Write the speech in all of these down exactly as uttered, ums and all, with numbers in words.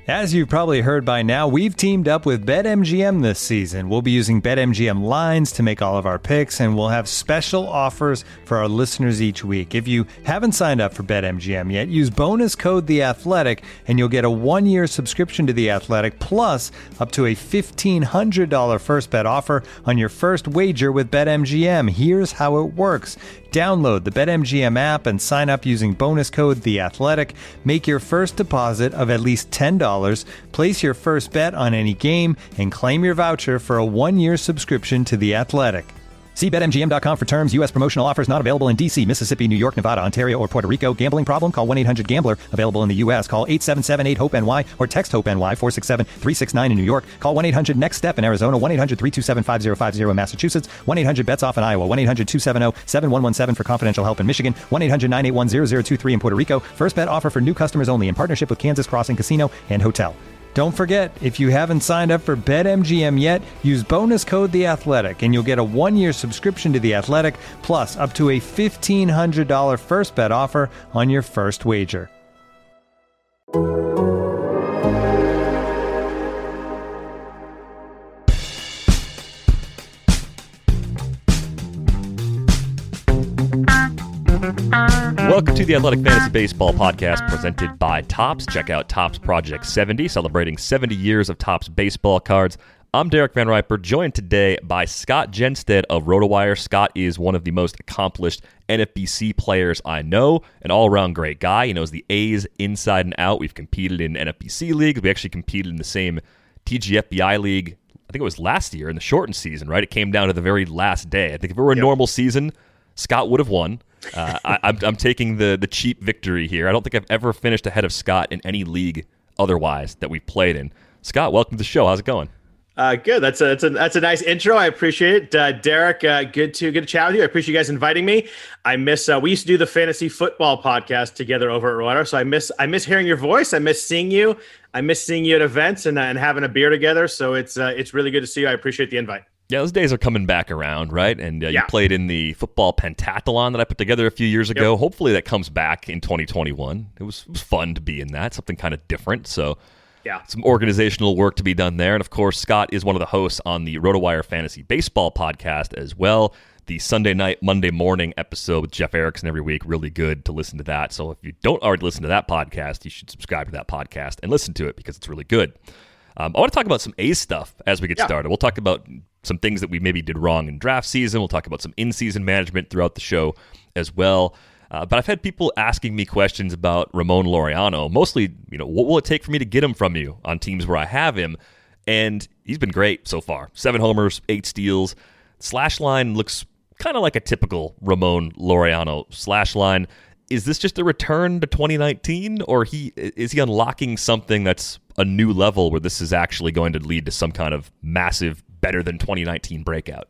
As you've probably heard by now, we've teamed up with BetMGM this season. We'll be using BetMGM lines to make all of our picks, and we'll have special offers for our listeners each week. If you haven't signed up for BetMGM yet, use bonus code The Athletic, and you'll get a one-year subscription to The Athletic, plus up to a fifteen hundred dollars first bet offer on your first wager with BetMGM. Here's how it works. Download the BetMGM app and sign up using bonus code The Athletic. Make your first deposit of at least ten dollars. Place your first bet on any game and claim your voucher for a one-year subscription to The Athletic. See Bet M G M dot com for terms. U S promotional offers not available in D C, Mississippi, New York, Nevada, Ontario, or Puerto Rico. Gambling problem? Call one eight hundred gambler. Available in the U S. Call eight seven seven eight hope N Y or text HOPE-NY four six seven three six nine in New York. Call one eight hundred next step in Arizona. one eight hundred three two seven five zero five zero in Massachusetts. one eight hundred bets off in Iowa. one eight hundred two seven zero seven one one seven for confidential help in Michigan. one eight hundred nine eight one zero zero two three in Puerto Rico. First bet offer for new customers only in partnership with Kansas Crossing Casino and Hotel. Don't forget, if you haven't signed up for BetMGM yet, use bonus code The Athletic, and you'll get a one-year subscription to The Athletic, plus up to a fifteen hundred dollars first bet offer on your first wager. Welcome to the Athletic Fantasy Baseball Podcast presented by Topps. Check out Topps Project seventy, celebrating seventy years of Topps baseball cards. I'm Derek Van Riper, joined today by Scott Genstead of RotoWire. Scott is one of the most accomplished N F B C players I know, an all-around great guy. He knows the A's inside and out. We've competed in N F B C leagues. We actually competed in the same T G F B I league, I think it was last year in the shortened season, right? It came down to the very last day. I think if it were a yep. normal season, Scott would have won. Uh, I, I'm, I'm taking the the cheap victory here. I don't think I've ever finished ahead of Scott in any league otherwise that we've played in. Scott, welcome to the show. How's it going? Uh, good. That's a, that's a that's a nice intro. I appreciate it, uh, Derek. Uh, good to good to chat with you. I appreciate you guys inviting me. I miss. Uh, we used to do the fantasy football podcast together over at RotoWire, so I miss I miss hearing your voice. I miss seeing you. I miss seeing you at events and uh, and having a beer together. So it's uh, it's really good to see you. I appreciate the invite. Yeah, those days are coming back around, right? And uh, yeah. you played in the football pentathlon that I put together a few years ago. Yep. Hopefully that comes back in twenty twenty-one. It was, it was fun to be in that, something kind of different. So yeah, some organizational work to be done there. And of course, Scott is one of the hosts on the RotoWire Fantasy Baseball podcast as well. The Sunday night, Monday morning episode with Jeff Erickson every week. Really good to listen to that. So if you don't already listen to that podcast, you should subscribe to that podcast and listen to it because it's really good. Um, I want to talk about some A's stuff as we get yeah. started. We'll talk about some things that we maybe did wrong in draft season. We'll talk about some in-season management throughout the show as well. Uh, but I've had people asking me questions about Ramon Laureano. Mostly, you know, what will it take for me to get him from you on teams where I have him? And he's been great so far. Seven homers, eight steals. Slash line looks kind of like a typical Ramon Laureano slash line. Is this just a return to twenty nineteen, or he is he unlocking something that's a new level where this is actually going to lead to some kind of massive, better than twenty nineteen breakout?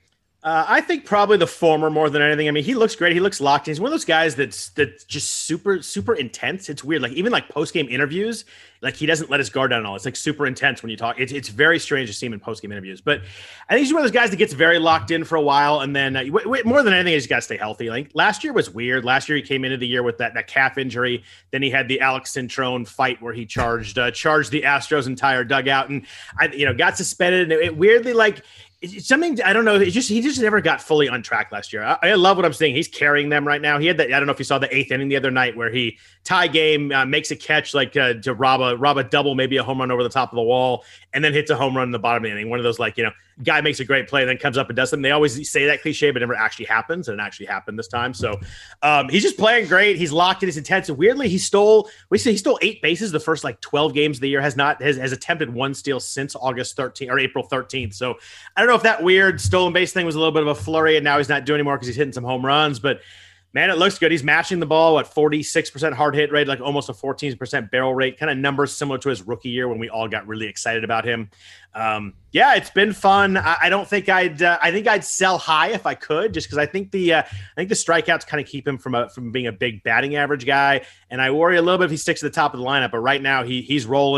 Uh, I think probably the former more than anything. I mean, he looks great. He looks locked in. He's one of those guys that's that's just super, super intense. It's weird. Like even like post-game interviews, like he doesn't let his guard down at all. It's like super intense when you talk. It's it's very strange to see him in post-game interviews. But I think he's one of those guys that gets very locked in for a while. And then uh, w- w- more than anything, he's got to stay healthy. Like last year was weird. Last year he came into the year with that, that calf injury. Then he had the Alex Cintrone fight where he charged uh, charged the Astros entire dugout and I you know got suspended. And it, it weirdly like. It's something I don't know. It's just he just never got fully on track last year. I, I love what I'm saying. He's carrying them right now. He had that. I don't know if you saw the eighth inning the other night where he tie game uh, makes a catch like uh, to rob a rob a double, maybe a home run over the top of the wall, and then hits a home run in the bottom of the inning. One of those like you know guy makes a great play, then comes up and does something. They always say that cliche, but it never actually happens, and it actually happened this time. So um, he's just playing great. He's locked in. He's intense. And weirdly, he stole. We say he stole eight bases the first like twelve games of the year. Has not has, has attempted one steal since August thirteenth or April thirteenth. So I don't know if that weird stolen base thing was a little bit of a flurry, and now he's not doing anymore because he's hitting some home runs. But man, it looks good. He's matching the ball at forty-six percent hard hit rate, like almost a fourteen percent barrel rate, kind of numbers similar to his rookie year when we all got really excited about him. Um, yeah, it's been fun. I, I don't think I'd, uh, I think I'd sell high if I could, just because I think the, uh, I think the strikeouts kind of keep him from a, from being a big batting average guy. And I worry a little bit if he sticks to the top of the lineup, but right now he he's rolling.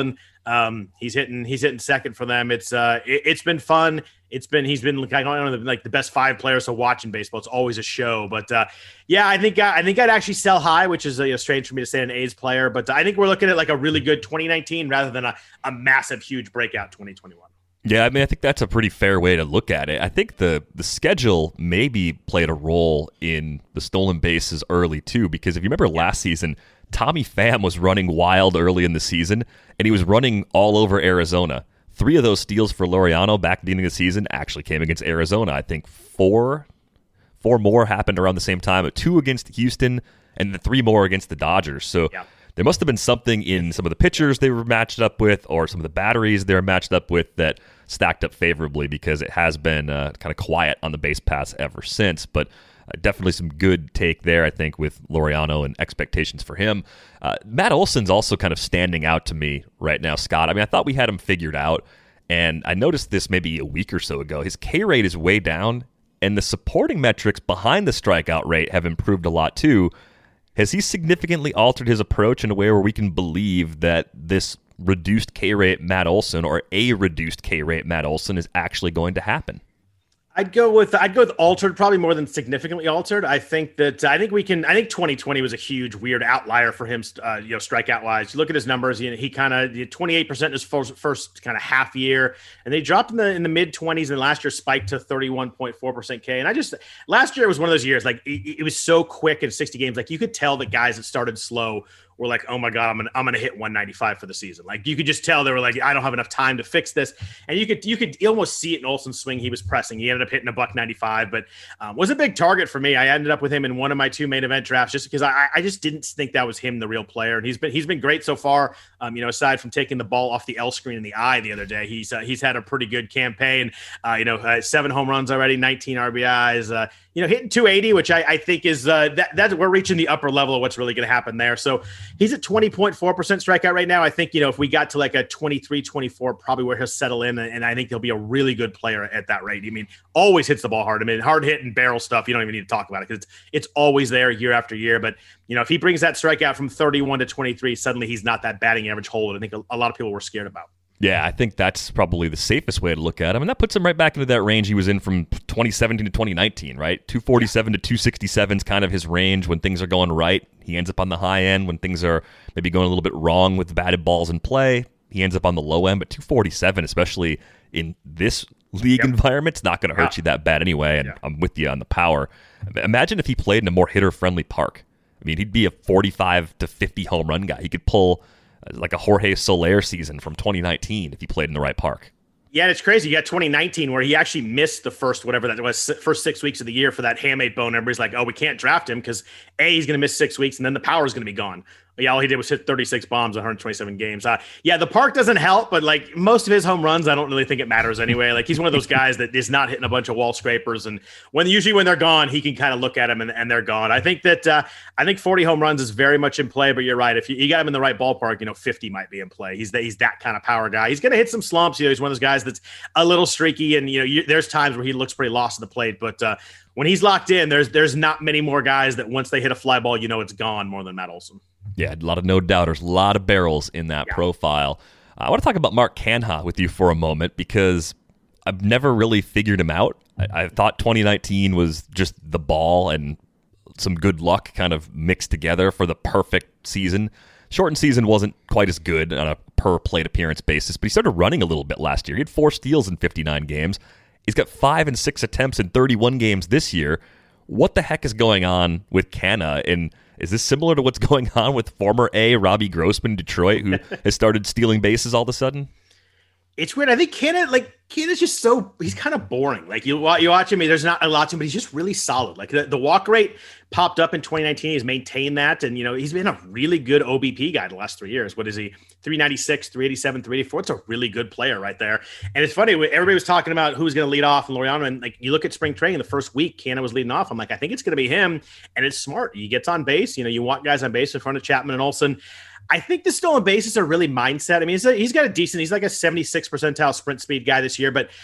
Um, he's hitting he's hitting second for them. It's uh, it, it's been fun. It's been he's been like one of the, like the best five players to watch in baseball. It's always a show, but uh, yeah, I think I think I'd actually sell high, which is uh, you know, strange for me to say an A's player, but I think we're looking at like a really good twenty nineteen rather than a, a massive, huge breakout twenty twenty-one. Yeah, I mean, I think that's a pretty fair way to look at it. I think the the schedule maybe played a role in the stolen bases early too, because if you remember last season, Tommy Pham was running wild early in the season, and he was running all over Arizona. Three of those steals for Laureano back at the beginning of the season actually came against Arizona. I think four, four more happened around the same time, but two against Houston, and the three more against the Dodgers. So yeah. There must have been something in some of the pitchers they were matched up with, or some of the batteries they were matched up with that stacked up favorably, because it has been uh, kind of quiet on the base paths ever since. But uh, definitely some good take there, I think, with Laureano and expectations for him. Uh, Matt Olson's also kind of standing out to me right now, Scott. I mean, I thought we had him figured out, and I noticed this maybe a week or so ago. His K rate is way down, and the supporting metrics behind the strikeout rate have improved a lot too. Has he significantly altered his approach in a way where we can believe that this reduced K rate Matt Olson, or a reduced K rate Matt Olson, is actually going to happen? I'd go with I'd go with altered, probably more than significantly altered. I think that I think we can. I think twenty twenty was a huge weird outlier for him, uh, you know, strikeout wise. You look at his numbers. You know, he kind of twenty-eight percent in his first, first kind of half year, and they dropped in the in the mid twenties, and last year spiked to thirty-one point four percent K. And I just last year was one of those years like it, it was so quick in sixty games. Like you could tell the guys that started slow were like, oh my God, I'm gonna I'm gonna hit one ninety-five for the season. Like you could just tell they were like, I don't have enough time to fix this. And you could you could almost see it in Olson's swing. He was pressing. He ended up hitting a buck ninety-five, but um, was a big target for me. I ended up with him in one of my two main event drafts just because I I just didn't think that was him, the real player. And he's been he's been great so far. Um, you know, aside from taking the ball off the L screen in the eye the other day, he's uh, he's had a pretty good campaign. Uh, you know, uh, seven home runs already, nineteen R B Is. Uh, you know, hitting two eighty, which I, I think is uh, that that's we're reaching the upper level of what's really going to happen there. So he's at twenty point four percent strikeout right now. I think, you know, if we got to like a twenty-three, twenty-four, probably where he'll settle in. And I think he'll be a really good player at that rate. I mean, always hits the ball hard. I mean, hard hit and barrel stuff, you don't even need to talk about it because it's, it's always there year after year. But, you know, if he brings that strikeout from thirty-one to twenty-three, suddenly he's not that batting average hole that I think a, a lot of people were scared about. Yeah, I think that's probably the safest way to look at him. And that puts him right back into that range he was in from twenty seventeen to twenty nineteen, right? two forty-seven to two sixty-seven is kind of his range when things are going right. He ends up on the high end when things are maybe going a little bit wrong with batted balls in play. He ends up on the low end, but two forty-seven, especially in this league yep. environment, it's not going to hurt yeah. you that bad anyway. And yeah. I'm with you on the power. Imagine if he played in a more hitter-friendly park. I mean, he'd be a forty-five to fifty home run guy. He could pull like a Jorge Soler season from twenty nineteen if he played in the right park. Yeah, it's crazy. You got twenty nineteen where he actually missed the first, whatever that was, first six weeks of the year for that hamate bone. Everybody's like, oh, we can't draft him because A, he's going to miss six weeks and then the power is going to be gone. Yeah, all he did was hit thirty-six bombs, one hundred twenty-seven games. Uh, yeah, the park doesn't help, but like most of his home runs, I don't really think it matters anyway. Like he's one of those guys that is not hitting a bunch of wall scrapers, and when usually when they're gone, he can kind of look at them and, and they're gone. I think that uh, I think forty home runs is very much in play, but you're right. If you, you got him in the right ballpark, you know, fifty might be in play. He's the, he's that kind of power guy. He's going to hit some slumps. You know, he's one of those guys that's a little streaky, and you know, you, there's times where he looks pretty lost at the plate, but uh, when he's locked in, there's there's not many more guys that once they hit a fly ball, you know, it's gone more than Matt Olson. Yeah, a lot of no doubters, a lot of barrels in that yeah. profile. Uh, I want to talk about Mark Canha with you for a moment because I've never really figured him out. I, I thought twenty nineteen was just the ball and some good luck kind of mixed together for the perfect season. Shortened season wasn't quite as good on a per plate appearance basis, but he started running a little bit last year. He had four steals in fifty-nine games. He's got five and six attempts in thirty-one games this year. What the heck is going on with Canha? And is this similar to what's going on with former A Robbie Grossman in Detroit, who has started stealing bases all of a sudden? It's weird. I think Canha, like Canha's just so he's kind of boring. Like you, you watch him, there's not a lot to him, but he's just really solid. Like the, the walk rate popped up in twenty nineteen. He's maintained that, and you know he's been a really good O B P guy the last three years. What is he? three ninety-six, three eighty-seven, three eighty-four. It's a really good player right there. And it's funny, everybody was talking about who's going to lead off and Laureano, and like you look at spring training, the first week Canha was leading off. I'm like, I think it's going to be him, and it's smart. He gets on base. You know, you want guys on base in front of Chapman and Olson. I think the stolen bases are really mindset. I mean, he's, a, he's got a decent, he's like a seventy-six percentile sprint speed guy this year, but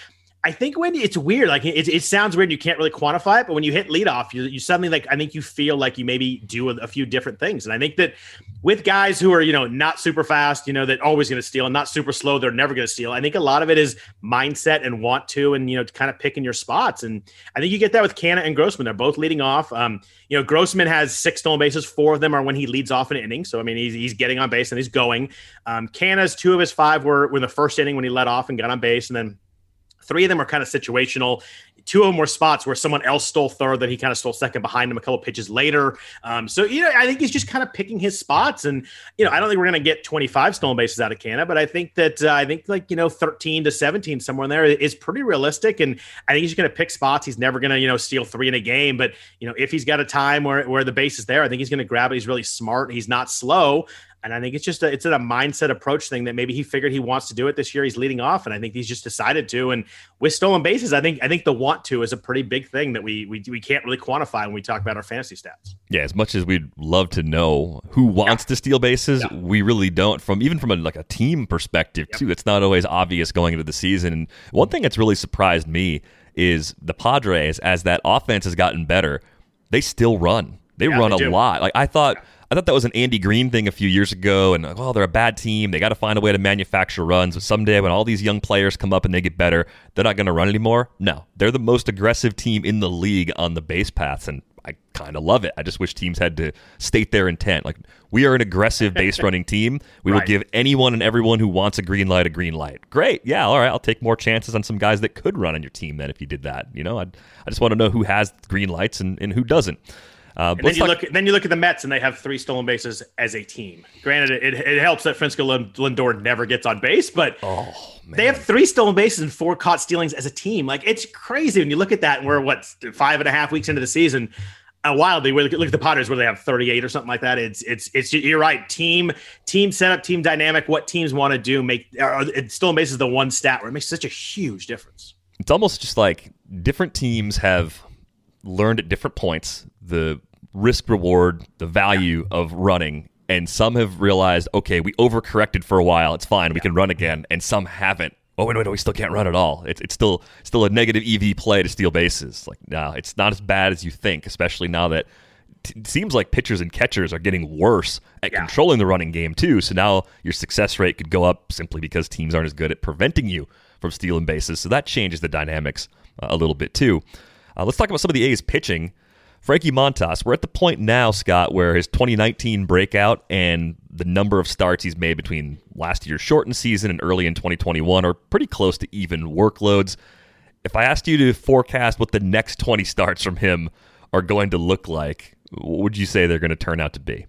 I think when it's weird, like it, it sounds weird, you can't really quantify it, but when you hit leadoff, you, you suddenly like, I think you feel like you maybe do a, a few different things. And I think that with guys who are, you know, not super fast, you know, that always going to steal, and not super slow, they're never going to steal. I think a lot of it is mindset and want to, and, you know, kind of picking your spots. And I think you get that with Canha and Grossman. They're both leading off. Um, you know, Grossman has six stolen bases. Four of them are when he leads off an inning. So, I mean, he's, he's getting on base and he's going. Um, Canha's two of his five were, were in the first inning when he led off and got on base. And then three of them are kind of situational. Two of them were spots where someone else stole third, that he kind of stole second behind him a couple pitches later. Um, so, you know, I think he's just kind of picking his spots. And, you know, I don't think we're going to get twenty-five stolen bases out of Canha, but I think that uh, I think like, you know, thirteen to seventeen, somewhere in there is pretty realistic. And I think he's going to pick spots. He's never going to, you know, steal three in a game. But, you know, if he's got a time where, where the base is there, I think he's going to grab it. He's really smart. He's not slow. And I think it's just a, it's a mindset approach thing that maybe he figured he wants to do it this year. He's leading off, and I think he's just decided to. And with stolen bases, I think I think the want to is a pretty big thing that we we we can't really quantify when we talk about our fantasy stats. Yeah, as much as we'd love to know who wants yeah. to steal bases, yeah. we really don't. From even from a, like a team perspective yep. too, it's not always obvious going into the season. And one thing that's really surprised me is the Padres, as that offense has gotten better, they still run. They yeah, run they a do. lot. Like I thought. Yeah. I thought that was an Andy Green thing a few years ago, and oh, they're a bad team. They got to find a way to manufacture runs. But someday when all these young players come up and they get better, they're not going to run anymore. No, they're the most aggressive team in the league on the base paths, and I kind of love it. I just wish teams had to state their intent. Like, we are an aggressive base running team. We right. will give anyone and everyone who wants a green light a green light. Great. Yeah, all right. I'll take more chances on some guys that could run on your team then if you did that. You know, I'd, I just want to know who has green lights and, and who doesn't. Uh, and then you talk- look. Then you look at the Mets, and they have three stolen bases as a team. Granted, it, it helps that Francisco Lindor never gets on base, but oh, man. they have three stolen bases and four caught stealings as a team. Like, it's crazy when you look at that. And we're what five and a half weeks into the season. A while they look at, look at the Padres where they have thirty-eight or something like that. It's it's it's you're right. Team team setup, team dynamic. What teams want to do make or, stolen bases is the one stat where it makes such a huge difference. It's almost just like different teams have learned at different points the risk reward, the value yeah. of running, and some have realized, okay, we overcorrected for a while, it's fine, yeah. we can run again, and some haven't. Oh wait, wait, we still can't run at all. It's it's still still a negative E V play to steal bases. Like, no, it's not as bad as you think, especially now that t- it seems like pitchers and catchers are getting worse at yeah. controlling the running game too. So now your success rate could go up simply because teams aren't as good at preventing you from stealing bases. So that changes the dynamics uh, a little bit too. Uh, let's talk about some of the A's pitching. Frankie Montas, we're at the point now, Scott, where his twenty nineteen breakout and the number of starts he's made between last year's shortened season and early in twenty twenty-one are pretty close to even workloads. If I asked you to forecast what the next twenty starts from him are going to look like, what would you say they're going to turn out to be?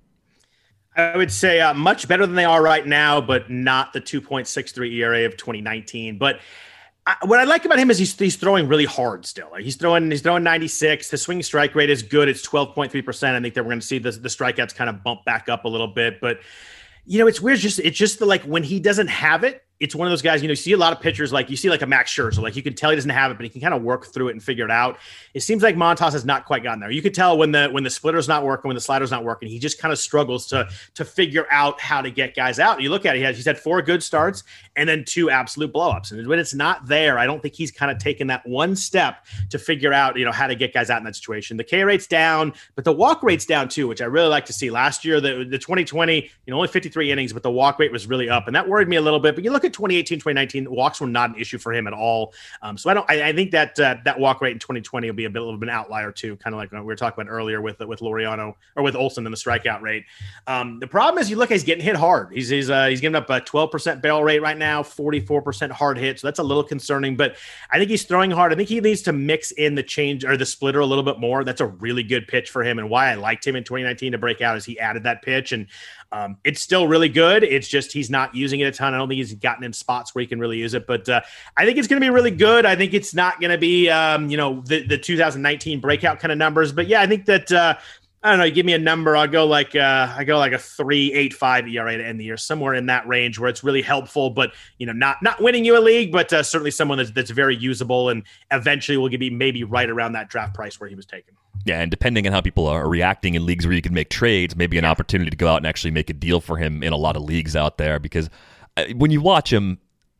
I would say uh, much better than they are right now, but not the two point six three E R A of twenty nineteen. But I, what I like about him is he's he's throwing really hard still. Like he's throwing he's throwing ninety-six. His swing strike rate is good. It's twelve point three percent. I think that we're going to see the the strikeouts kind of bump back up a little bit. But you know, it's weird. Just it's just the, like when he doesn't have it, it's one of those guys, you know, you see a lot of pitchers, like you see like a Max Scherzer, like you can tell he doesn't have it, but he can kind of work through it and figure it out. It seems like Montas has not quite gotten there. You could tell when the when the splitter's not working, when the slider's not working, he just kind of struggles to to figure out how to get guys out. You look at it, he has, he's had four good starts and then two absolute blowups. And when it's not there, I don't think he's kind of taken that one step to figure out, you know, how to get guys out in that situation. The K rate's down, but the walk rate's down too, which I really like to see. Last year, the, the twenty twenty, you know, only fifty-three innings, but the walk rate was really up. And that worried me a little bit. But you look at twenty eighteen, twenty nineteen, walks were not an issue for him at all. Um, so I don't. I, I think that uh, that walk rate in twenty twenty will be a bit of an outlier too, kind of like we were talking about earlier with with Laureano or with Olson and the strikeout rate. Um, the problem is, you look, he's getting hit hard. He's he's uh, he's giving up a twelve percent barrel rate right now, forty-four percent hard hit. So that's a little concerning. But I think he's throwing hard. I think he needs to mix in the change or the splitter a little bit more. That's a really good pitch for him. And why I liked him in twenty nineteen to break out is he added that pitch, and um, it's still really good. It's just he's not using it a ton. I don't think he's gotten in spots where he can really use it. But uh, I think it's going to be really good. I think it's not going to be, um, you know, the, the two thousand nineteen breakout kind of numbers. But yeah, I think that, uh, I don't know, you give me a number, I'll go like, uh, I go like a three point eight five E R A to end the year, somewhere in that range where it's really helpful, but, you know, not, not winning you a league, but uh, certainly someone that's, that's very usable and eventually will be maybe right around that draft price where he was taken. Yeah, and depending on how people are reacting in leagues where you can make trades, maybe an opportunity to go out and actually make a deal for him in a lot of leagues out there, because when you watch him,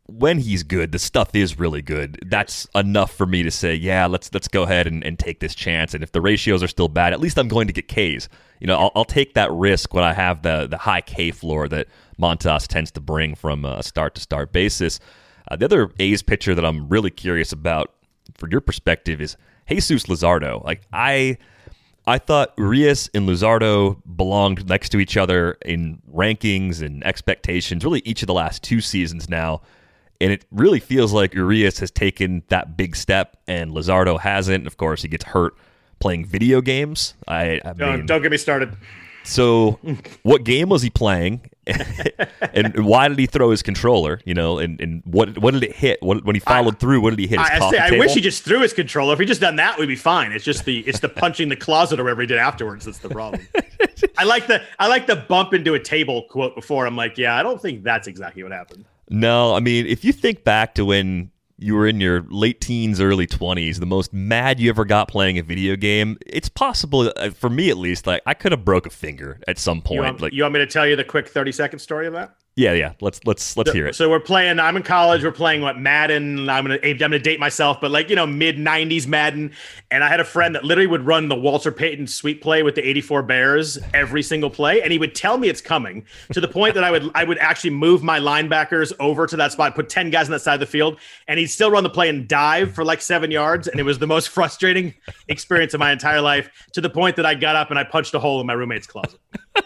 when he's good, the stuff is really good. That's enough for me to say, yeah, let's let's go ahead and, and take this chance. And if the ratios are still bad, at least I'm going to get Ks. You know, I'll, I'll take that risk when I have the the high K floor that Montas tends to bring from a start-to-start basis. Uh, the other A's pitcher that I'm really curious about, for your perspective, is Jesus Luzardo. Like, I... I thought Urias and Luzardo belonged next to each other in rankings and expectations, really each of the last two seasons now. And it really feels like Urias has taken that big step and Luzardo hasn't. Of course, he gets hurt playing video games. I, I don't, mean, don't get me started. So what game was he playing? And why did he throw his controller? You know, and, and what what did it hit? What, when he followed I, through, what did he hit? His I, coffee I, say, I table? wish he just threw his controller. If he just done that, we'd be fine. It's just the it's the punching the closet or whatever he did afterwards that's the problem. I like the I like the bump into a table quote before. I'm like, yeah, I don't think that's exactly what happened. No, I mean, if you think back to when you were in your late teens, early twenties, the most mad you ever got playing a video game, it's possible, for me at least, like I could have broke a finger at some point. You want, like, you want me to tell you the quick thirty second story of that? Yeah, yeah. Let's let's let's so, hear it. So we're playing. I'm in college. We're playing what Madden. I'm gonna I'm gonna date myself, but like you know mid nineties Madden. And I had a friend that literally would run the Walter Payton sweep play with the eighty-four Bears every single play, and he would tell me it's coming to the point that I would I would actually move my linebackers over to that spot, put ten guys on that side of the field, and he'd still run the play and dive for like seven yards, and it was the most frustrating experience of my entire life. To the point that I got up and I punched a hole in my roommate's closet.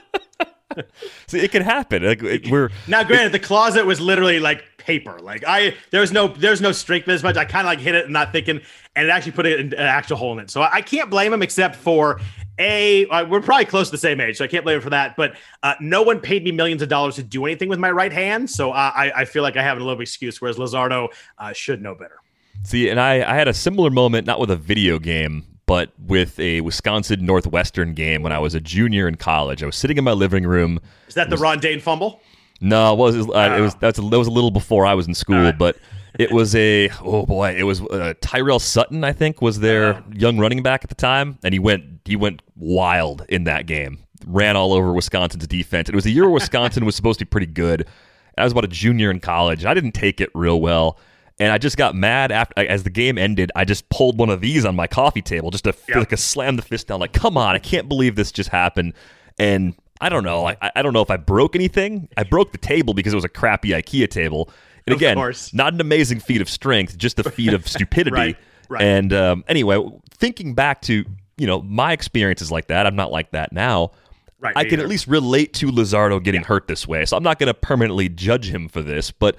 See, it can happen. Like we're now, granted, the closet was literally like paper. Like I, there's no, there's no strength as much. I kind of like hit it and not thinking, and it actually put it in, an actual hole in it. So I, I can't blame him, except for a, uh, we're probably close to the same age, so I can't blame him for that. But uh, no one paid me millions of dollars to do anything with my right hand, so uh, I, I feel like I have a little excuse. Whereas Luzardo uh, should know better. See, and I, I had a similar moment, not with a video game, but with a Wisconsin Northwestern game when I was a junior in college. I was sitting in my living room. Is that the was, Ron Dane fumble? No, it was. Uh, oh. It was that's a, that was a little before I was in school, right. But it was a oh boy, it was uh, Tyrell Sutton, I think, was their uh, young running back at the time, and he went he went wild in that game. Ran all over Wisconsin's defense. It was a year where Wisconsin was supposed to be pretty good. I was about a junior in college. I didn't take it real well. And I just got mad after, as the game ended. I just pulled one of these on my coffee table just to yep. feel like a slam the fist down. Like, come on, I can't believe this just happened. And I don't know. I, I don't know if I broke anything. I broke the table because it was a crappy IKEA table. And of again, course. Not an amazing feat of strength, just a feat of stupidity. right, right. And um, anyway, thinking back to you know my experiences like that, I'm not like that now. Right, I can either. at least relate to Luzardo getting yeah. hurt this way. So I'm not going to permanently judge him for this, but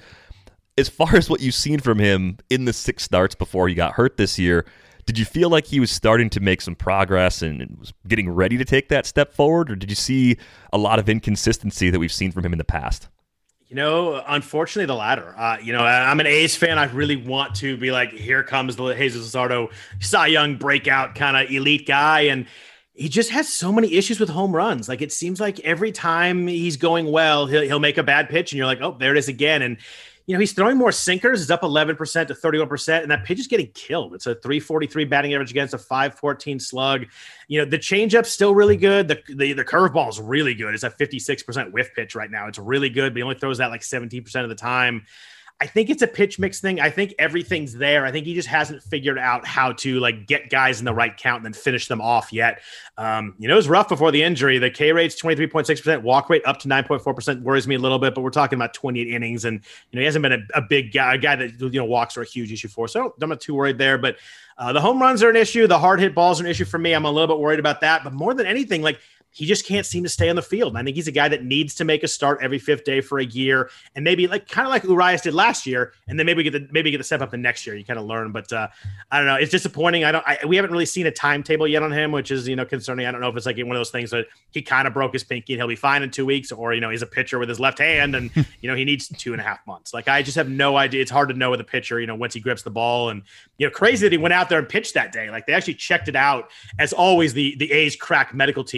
as far as what you've seen from him in the six starts before he got hurt this year, did you feel like he was starting to make some progress and was getting ready to take that step forward, or did you see a lot of inconsistency that we've seen from him in the past? You know, unfortunately, the latter. Uh, you know, I'm an A's fan. I really want to be like, here comes the Jesus Luzardo, Cy Young breakout kind of elite guy, and he just has so many issues with home runs. Like, it seems like every time he's going well, he'll, he'll make a bad pitch, and you're like, oh, there it is again. And you know, he's throwing more sinkers. It's up eleven percent to thirty-one percent, and that pitch is getting killed. It's a three forty-three batting average against a five fourteen slug. You know, the changeup's still really good. The the, the curveball is really good. It's a fifty-six percent whiff pitch right now. It's really good, but he only throws that like seventeen percent of the time. I think it's a pitch mix thing. I think everything's there. I think he just hasn't figured out how to like get guys in the right count and then finish them off yet. Um, you know, it was rough before the injury. The K rate's twenty-three point six percent, walk rate up to nine point four percent worries me a little bit, but we're talking about twenty-eight innings, and you know he hasn't been a, a big guy, a guy that you know walks are a huge issue for. So I'm not too worried there. But uh, the home runs are an issue. The hard hit balls are an issue for me. I'm a little bit worried about that. But more than anything, like, he just can't seem to stay on the field. And I think he's a guy that needs to make a start every fifth day for a year, and maybe like kind of like Urias did last year, and then maybe get the maybe get the step up the next year. You kind of learn, but uh, I don't know. It's disappointing. I don't. I, we haven't really seen a timetable yet on him, which is you know concerning. I don't know if it's like one of those things that he kind of broke his pinky and he'll be fine in two weeks, or you know he's a pitcher with his left hand and you know he needs two and a half months. Like I just have no idea. It's hard to know with a pitcher. You know once he grips the ball, and you know crazy that he went out there and pitched that day. Like they actually checked it out. As always, the the A's crack medical team is really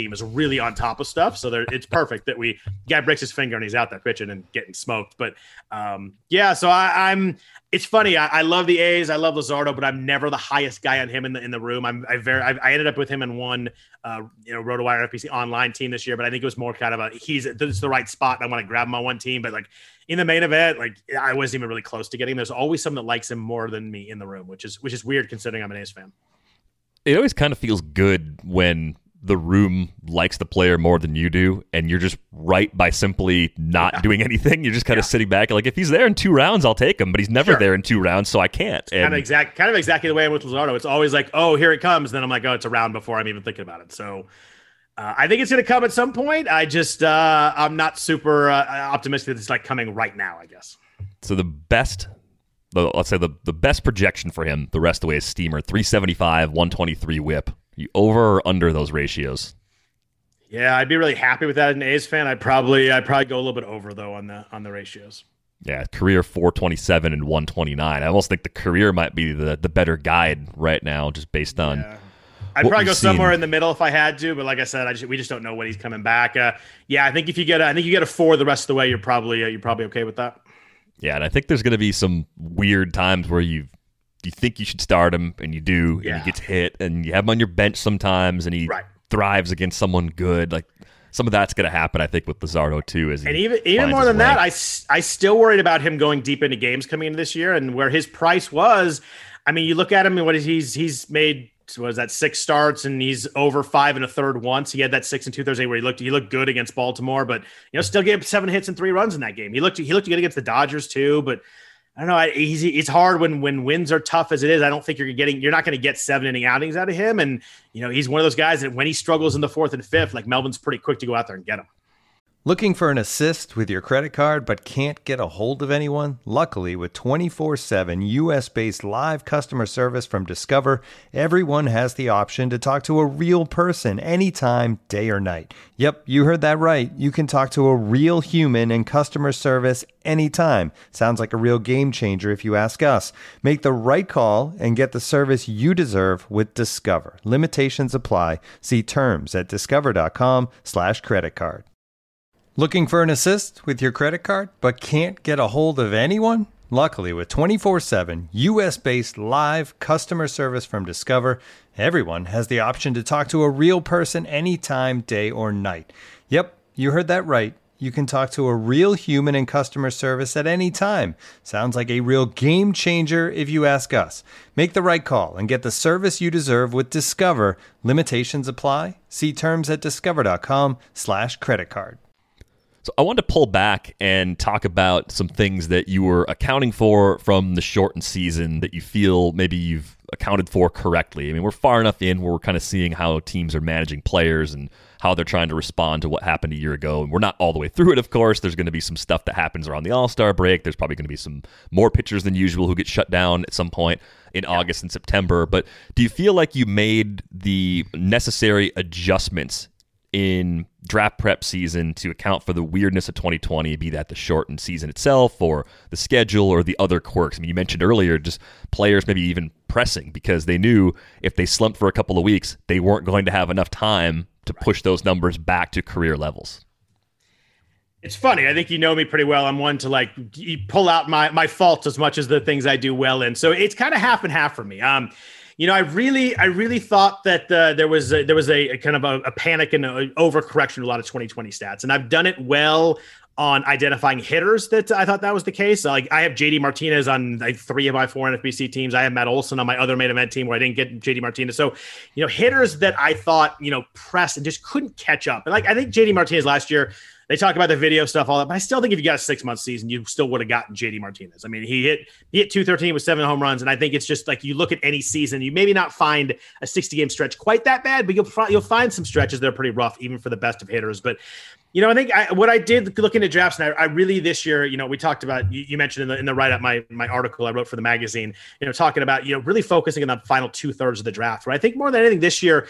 really on top of stuff. So there, it's perfect that we guy breaks his finger and he's out there pitching and getting smoked. But um, yeah, so I, I'm. It's funny. I, I love the A's. I love Luzardo, but I'm never the highest guy on him in the in the room. I'm I very I, I ended up with him in one uh, you know RotoWire F P C online team this year, but I think it was more kind of a he's this is the right spot and I want to grab him on one team. But like in the main event, like I wasn't even really close to getting him. There's always someone that likes him more than me in the room, which is which is weird considering I'm an A's fan. It always kind of feels good when the room likes the player more than you do, and you're just right by simply not yeah. doing anything. You're just kind yeah. of sitting back. Like, if he's there in two rounds, I'll take him, but he's never sure. there in two rounds, so I can't. And kind of exact, kind of exactly the way I'm with Luzardo. It's always like, oh, here it comes. Then I'm like, oh, it's a round before I'm even thinking about it. So uh, I think it's going to come at some point. I just, uh, I'm not super uh, optimistic that it's like coming right now, I guess. So the best, the, let's say the, the best projection for him the rest of the way is Steamer, three seventy-five, one twenty-three whip. You over or under those ratios? Yeah, I'd be really happy with that as an A's fan. I'd probably I'd probably go a little bit over though on the on the ratios. Yeah, career four twenty-seven and one twenty-nine. I almost think the career might be the, the better guide right now, just based on. Yeah. I'd probably go seen. somewhere in the middle if I had to, but like I said, I just, we just don't know when he's coming back. Uh, yeah, I think if you get a, I think you get a four the rest of the way, you're probably uh, you're probably okay with that. Yeah, and I think there's going to be some weird times where you you think you should start him and you do, and yeah. he gets hit, and you have him on your bench sometimes, and he right. thrives against someone good. Like some of that's going to happen, I think, with Luzardo too. As he and even even more than way. that, I I still worried about him going deep into games coming into this year, and where his price was. I mean, you look at him and what is he's he's made. Was that six starts and he's over five and a third once. He had that six and two Thursday where he looked he looked good against Baltimore, but you know still gave seven hits and three runs in that game. He looked he looked good against the Dodgers too, but I don't know. I, he's, it's hard when when wins are tough as it is. I don't think you're getting you're not going to get seven inning outings out of him. And you know he's one of those guys that when he struggles in the fourth and fifth, like Melvin's pretty quick to go out there and get him. Looking for an assist with your credit card but can't get a hold of anyone? Luckily, with twenty-four seven U S-based live customer service from Discover, everyone has the option to talk to a real person anytime, day or night. Yep, you heard that right. You can talk to a real human in customer service anytime. Sounds like a real game changer if you ask us. Make the right call and get the service you deserve with Discover. Limitations apply. See terms at discover.com slash credit card. Looking for an assist with your credit card, but can't get a hold of anyone? Luckily, with twenty-four seven U S-based live customer service from Discover, everyone has the option to talk to a real person anytime, day or night. Yep, you heard that right. You can talk to a real human in customer service at any time. Sounds like a real game changer if you ask us. Make the right call and get the service you deserve with Discover. Limitations apply. See terms at discover.com slash credit card. So I wanted to pull back and talk about some things that you were accounting for from the shortened season that you feel maybe you've accounted for correctly. I mean, we're far enough in where we're kind of seeing how teams are managing players and how they're trying to respond to what happened a year ago. And we're not all the way through it, of course. There's going to be some stuff that happens around the All-Star break. There's probably going to be some more pitchers than usual who get shut down at some point in yeah. August and September. But do you feel like you made the necessary adjustments in draft prep season to account for the weirdness of twenty twenty, be that the shortened season itself or the schedule or the other quirks? I mean, you mentioned earlier just players maybe even pressing because they knew if they slumped for a couple of weeks, they weren't going to have enough time to push those numbers back to career levels. It's funny. I think you know me pretty well. I'm one to like pull out my my faults as much as the things I do well in. So it's kind of half and half for me. Um, You know, I really, I really thought that uh, there was a, there was a, a kind of a, a panic and an overcorrection to a lot of twenty twenty stats, and I've done it well on identifying hitters that I thought that was the case. Like I have J D Martinez on like three of my four N F B C teams. I have Matt Olson on my other main event team where I didn't get J D Martinez. So, you know, hitters that I thought you know pressed and just couldn't catch up. And like I think J D Martinez last year. They talk about the video stuff, all that, but I still think if you got a six-month season, you still would have gotten J D Martinez. I mean, he hit he hit two thirteen with seven home runs, and I think it's just like you look at any season, you maybe not find a sixty-game stretch quite that bad, but you'll you'll find some stretches that are pretty rough, even for the best of hitters. But you know, I think I, what I did looking at drafts, and I, I really this year, you know, we talked about you, you mentioned in the in the write-up my my article I wrote for the magazine, you know, talking about you know really focusing on the final two thirds of the draft. Where I think more than anything this year.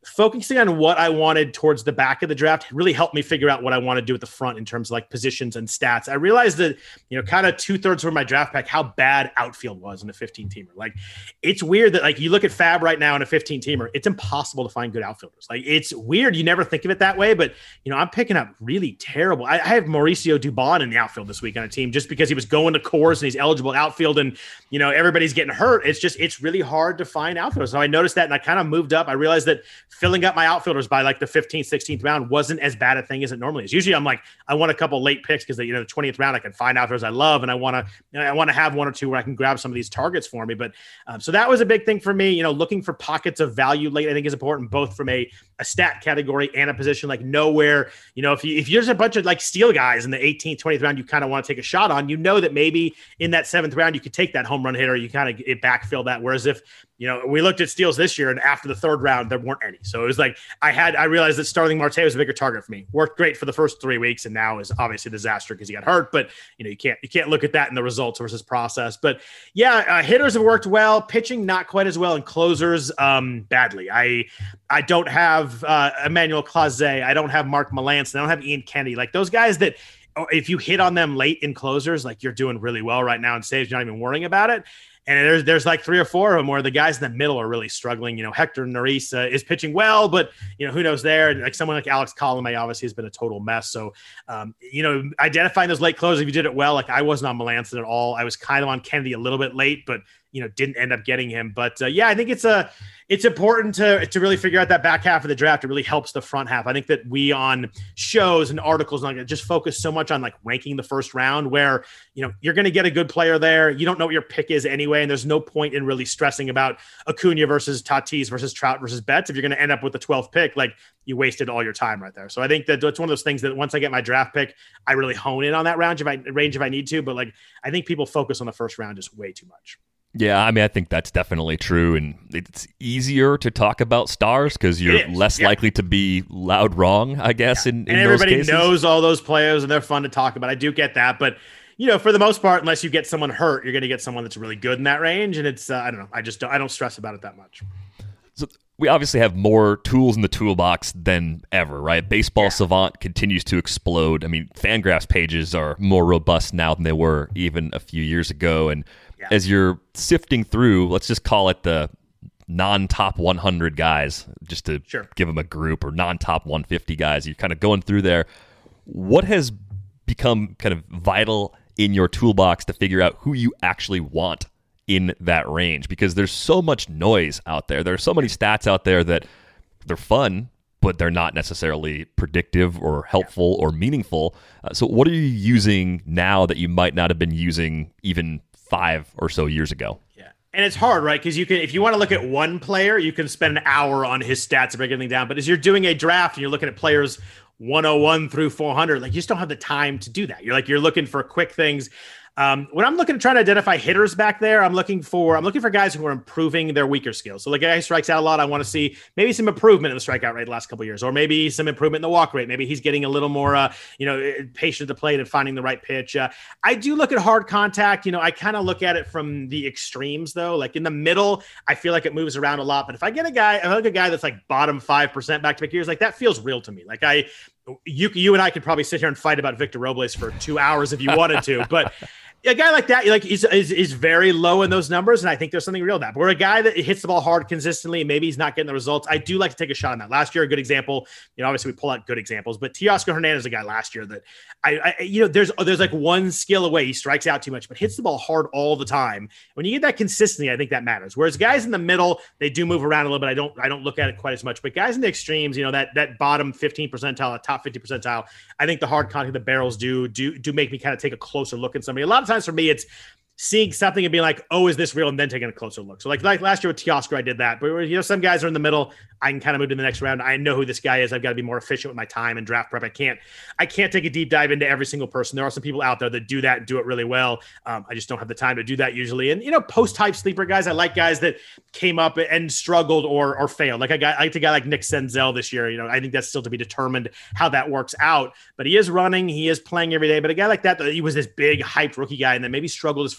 focusing on what I wanted towards the back of the draft really helped me figure out what I want to do at the front in terms of like positions and stats. I realized that, you know, kind of two thirds of my draft pack, how bad outfield was in a fifteen teamer. Like, it's weird that like you look at Fab right now in a fifteen teamer, it's impossible to find good outfielders. Like, it's weird. You never think of it that way, but you know, I'm picking up really terrible. I, I have Mauricio Dubon in the outfield this week on a team just because he was going to Coors and he's eligible outfield, and you know, everybody's getting hurt. It's just, it's really hard to find outfielders. So I noticed that and I kind of moved up. I realized that filling up my outfielders by like the fifteenth, sixteenth round wasn't as bad a thing as it normally is. Usually I'm like, I want a couple late picks because, you know, the twentieth round I can find outfielders I love, and I want to, you know, I want to have one or two where I can grab some of these targets for me. But um, so that was a big thing for me. You know, looking for pockets of value late, I think is important, both from a, a stat category and a position. Like, nowhere, you know, if you if there's a bunch of like steal guys in the eighteenth, twentieth round, you kind of want to take a shot on, you know, that maybe in that seventh round you could take that home run hitter, you kind of backfill that. Whereas if, you know, we looked at steals this year, and after the third round, there weren't any. So it was like, I had, I realized that Starling Marte was a bigger target for me. Worked great for the first three weeks, and now is obviously a disaster because he got hurt. But you know, you can't, you can't look at that in the results versus process. But yeah, uh, hitters have worked well, pitching not quite as well, and closers um, badly. I, I don't have uh, Emmanuel Clase. I don't have Mark Melanson. I don't have Ian Kennedy. Like those guys that, if you hit on them late in closers, like you're doing really well right now in saves, you're not even worrying about it. And there's there's like three or four of them where the guys in the middle are really struggling. You know, Hector Neris uh, is pitching well, but, you know, who knows there? And like someone like Alex Colomé obviously has been a total mess. So, um, you know, identifying those late closers, if you did it well, like I wasn't on Melanson at all. I was kind of on Kennedy a little bit late, but, you know, didn't end up getting him. But uh, yeah, I think it's a, it's important to, to really figure out that back half of the draft. It really helps the front half. I think that we on shows and articles and like just focus so much on like ranking the first round where, you know, you're going to get a good player there. You don't know what your pick is anyway. And there's no point in really stressing about Acuna versus Tatis versus Trout versus Betts. If you're going to end up with the twelfth pick, like you wasted all your time right there. So I think that it's one of those things that once I get my draft pick, I really hone in on that round if I range if I need to. But like, I think people focus on the first round just way too much. Yeah, I mean, I think that's definitely true, and it's easier to talk about stars because you're less yeah. likely to be loud wrong, I guess, yeah. in, in and everybody those cases. knows all those players, and they're fun to talk about. I do get that, but, you know, for the most part, unless you get someone hurt, you're going to get someone that's really good in that range, and it's, uh, I don't know, I just don't, I don't stress about it that much. So we obviously have more tools in the toolbox than ever, right? Baseball yeah. Savant continues to explode. I mean, Fangraphs pages are more robust now than they were even a few years ago, and yeah. as you're sifting through, let's just call it the non-top one hundred guys, just to sure. give them a group, or non-top one fifty guys. You're kind of going through there. What has become kind of vital in your toolbox to figure out who you actually want in that range? Because there's so much noise out there. There are so many stats out there that they're fun, but they're not necessarily predictive or helpful yeah. or meaningful. Uh, so what are you using now that you might not have been using even five or so years ago? Yeah. And it's hard, right? Because you can, if you want to look at one player, you can spend an hour on his stats and break everything down. But as you're doing a draft and you're looking at players one oh one through four hundred, like you just don't have the time to do that. You're like, you're looking for quick things. Um, when I'm looking to try to identify hitters back there, I'm looking for I'm looking for guys who are improving their weaker skills. So like a guy who strikes out a lot, I want to see maybe some improvement in the strikeout rate the last couple of years, or maybe some improvement in the walk rate. Maybe he's getting a little more, uh, you know, patient at the plate and finding the right pitch. Uh, I do look at hard contact. You know, I kind of look at it from the extremes though. Like in the middle, I feel like it moves around a lot. But if I get a guy, if I look at a guy that's like bottom five percent back to back years, like that feels real to me. Like I, you, you and I could probably sit here and fight about Victor Robles for two hours if you wanted to, but. A guy like that, like, is, is is very low in those numbers, and I think there's something real to that. But we're a guy that hits the ball hard consistently, maybe he's not getting the results. I do like to take a shot on that. Last year, a good example, you know, obviously we pull out good examples, but Teoscar Hernandez is a guy last year that I, I, you know, there's there's like one skill away. He strikes out too much, but hits the ball hard all the time. When you get that consistency, I think that matters. Whereas guys in the middle, they do move around a little bit. I don't I don't look at it quite as much. But guys in the extremes, you know, that that bottom fifteen percentile, top fifty percentile, I think the hard contact, the barrels do do do make me kind of take a closer look at somebody. A lot of times for me, it's seeing something and being like, oh, is this real? And then taking a closer look. So like, like last year with Teoscar, I did that. But, you know, some guys are in the middle. I can kind of move to the next round. I know who this guy is. I've got to be more efficient with my time and draft prep. I can't, I can't take a deep dive into every single person. There are some people out there that do that and do it really well. Um, I just don't have the time to do that usually. And, you know, post-type sleeper guys, I like guys that came up and struggled or or failed. Like I got, I like a guy like Nick Senzel this year. You know, I think that's still to be determined how that works out. But he is running. He is playing every day. But a guy like that, he was this big, hyped rookie guy and then maybe struggled his first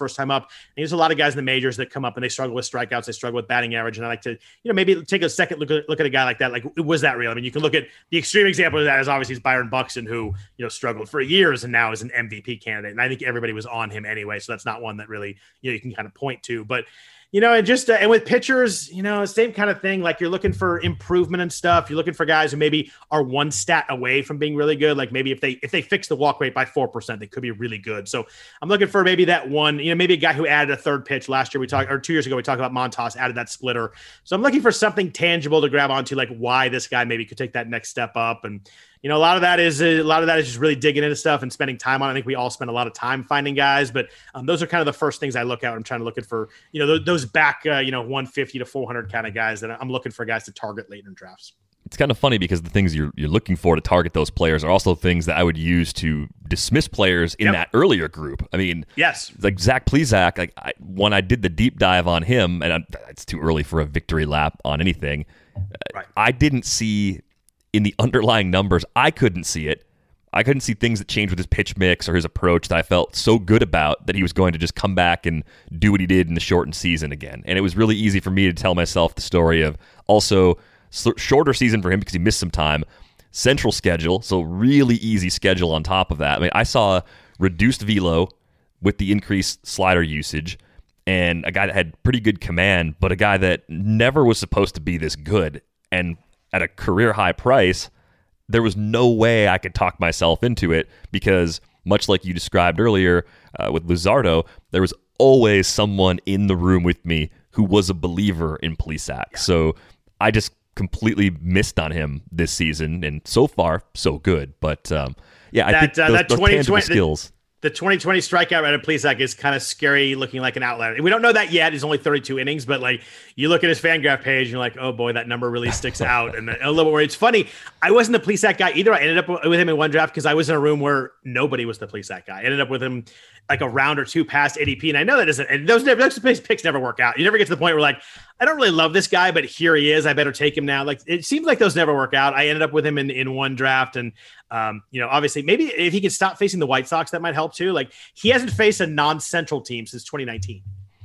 first time up. And there's a lot of guys in the majors that come up and they struggle with strikeouts, they struggle with batting average. And I like to, you know, maybe take a second look at, look at a guy like that. Like, was that real? I mean, you can look at the extreme example of that is obviously Byron Buxton, who, you know, struggled for years and now is an M V P candidate. And I think everybody was on him anyway. So that's not one that really, you know, you can kind of point to. But you know, and just uh, and with pitchers, you know, same kind of thing. Like you're looking for improvement and stuff. You're looking for guys who maybe are one stat away from being really good. Like maybe if they if they fix the walk rate by four percent, they could be really good. So I'm looking for maybe that one. You know, maybe a guy who added a third pitch last year. We talked or two years ago. We talked about Montas added that splitter. So I'm looking for something tangible to grab onto, like why this guy maybe could take that next step up. And you know, a lot of that is a lot of that is just really digging into stuff and spending time on it. I think we all spend a lot of time finding guys, but um, those are kind of the first things I look at when I'm trying to look at for, you know, those, those back, uh, you know, one fifty to four hundred kind of guys that I'm looking for guys to target late in drafts. It's kind of funny because the things you're you're looking for to target those players are also things that I would use to dismiss players in yep. that earlier group. I mean, yes, like Zach Plesac, like I, when I did the deep dive on him, and I'm, it's too early for a victory lap on anything. Right. I didn't see in the underlying numbers, I couldn't see it. I couldn't see things that changed with his pitch mix or his approach that I felt so good about that he was going to just come back and do what he did in the shortened season again. And it was really easy for me to tell myself the story of also shorter season for him because he missed some time, central schedule, so really easy schedule on top of that. I mean, I saw reduced velo with the increased slider usage and a guy that had pretty good command, but a guy that never was supposed to be this good. And at a career high price, there was no way I could talk myself into it because, much like you described earlier uh, with Luzardo, there was always someone in the room with me who was a believer in Plesac. Yeah. So I just completely missed on him this season, and so far, so good. But um, yeah, that, I think uh, those, that those tangible skills. The twenty twenty strikeout rate of Plesac is kind of scary, looking like an outlier. We don't know that yet. He's only thirty-two innings, but like you look at his Fangraph page, and you're like, oh boy, that number really sticks out. And a little bit worried. It's funny. I wasn't a Plesac guy either. I ended up with him in one draft because I was in a room where nobody was the Plesac guy. I ended up with him like a round or two past A D P, and I know that isn't. And those those picks never work out. You never get to the point where like, I don't really love this guy, but here he is. I better take him now. Like it seems like those never work out. I ended up with him in in one draft, and um, you know, obviously, maybe if he can stop facing the White Sox, that might help too. Like he hasn't faced a non-Central team since twenty nineteen.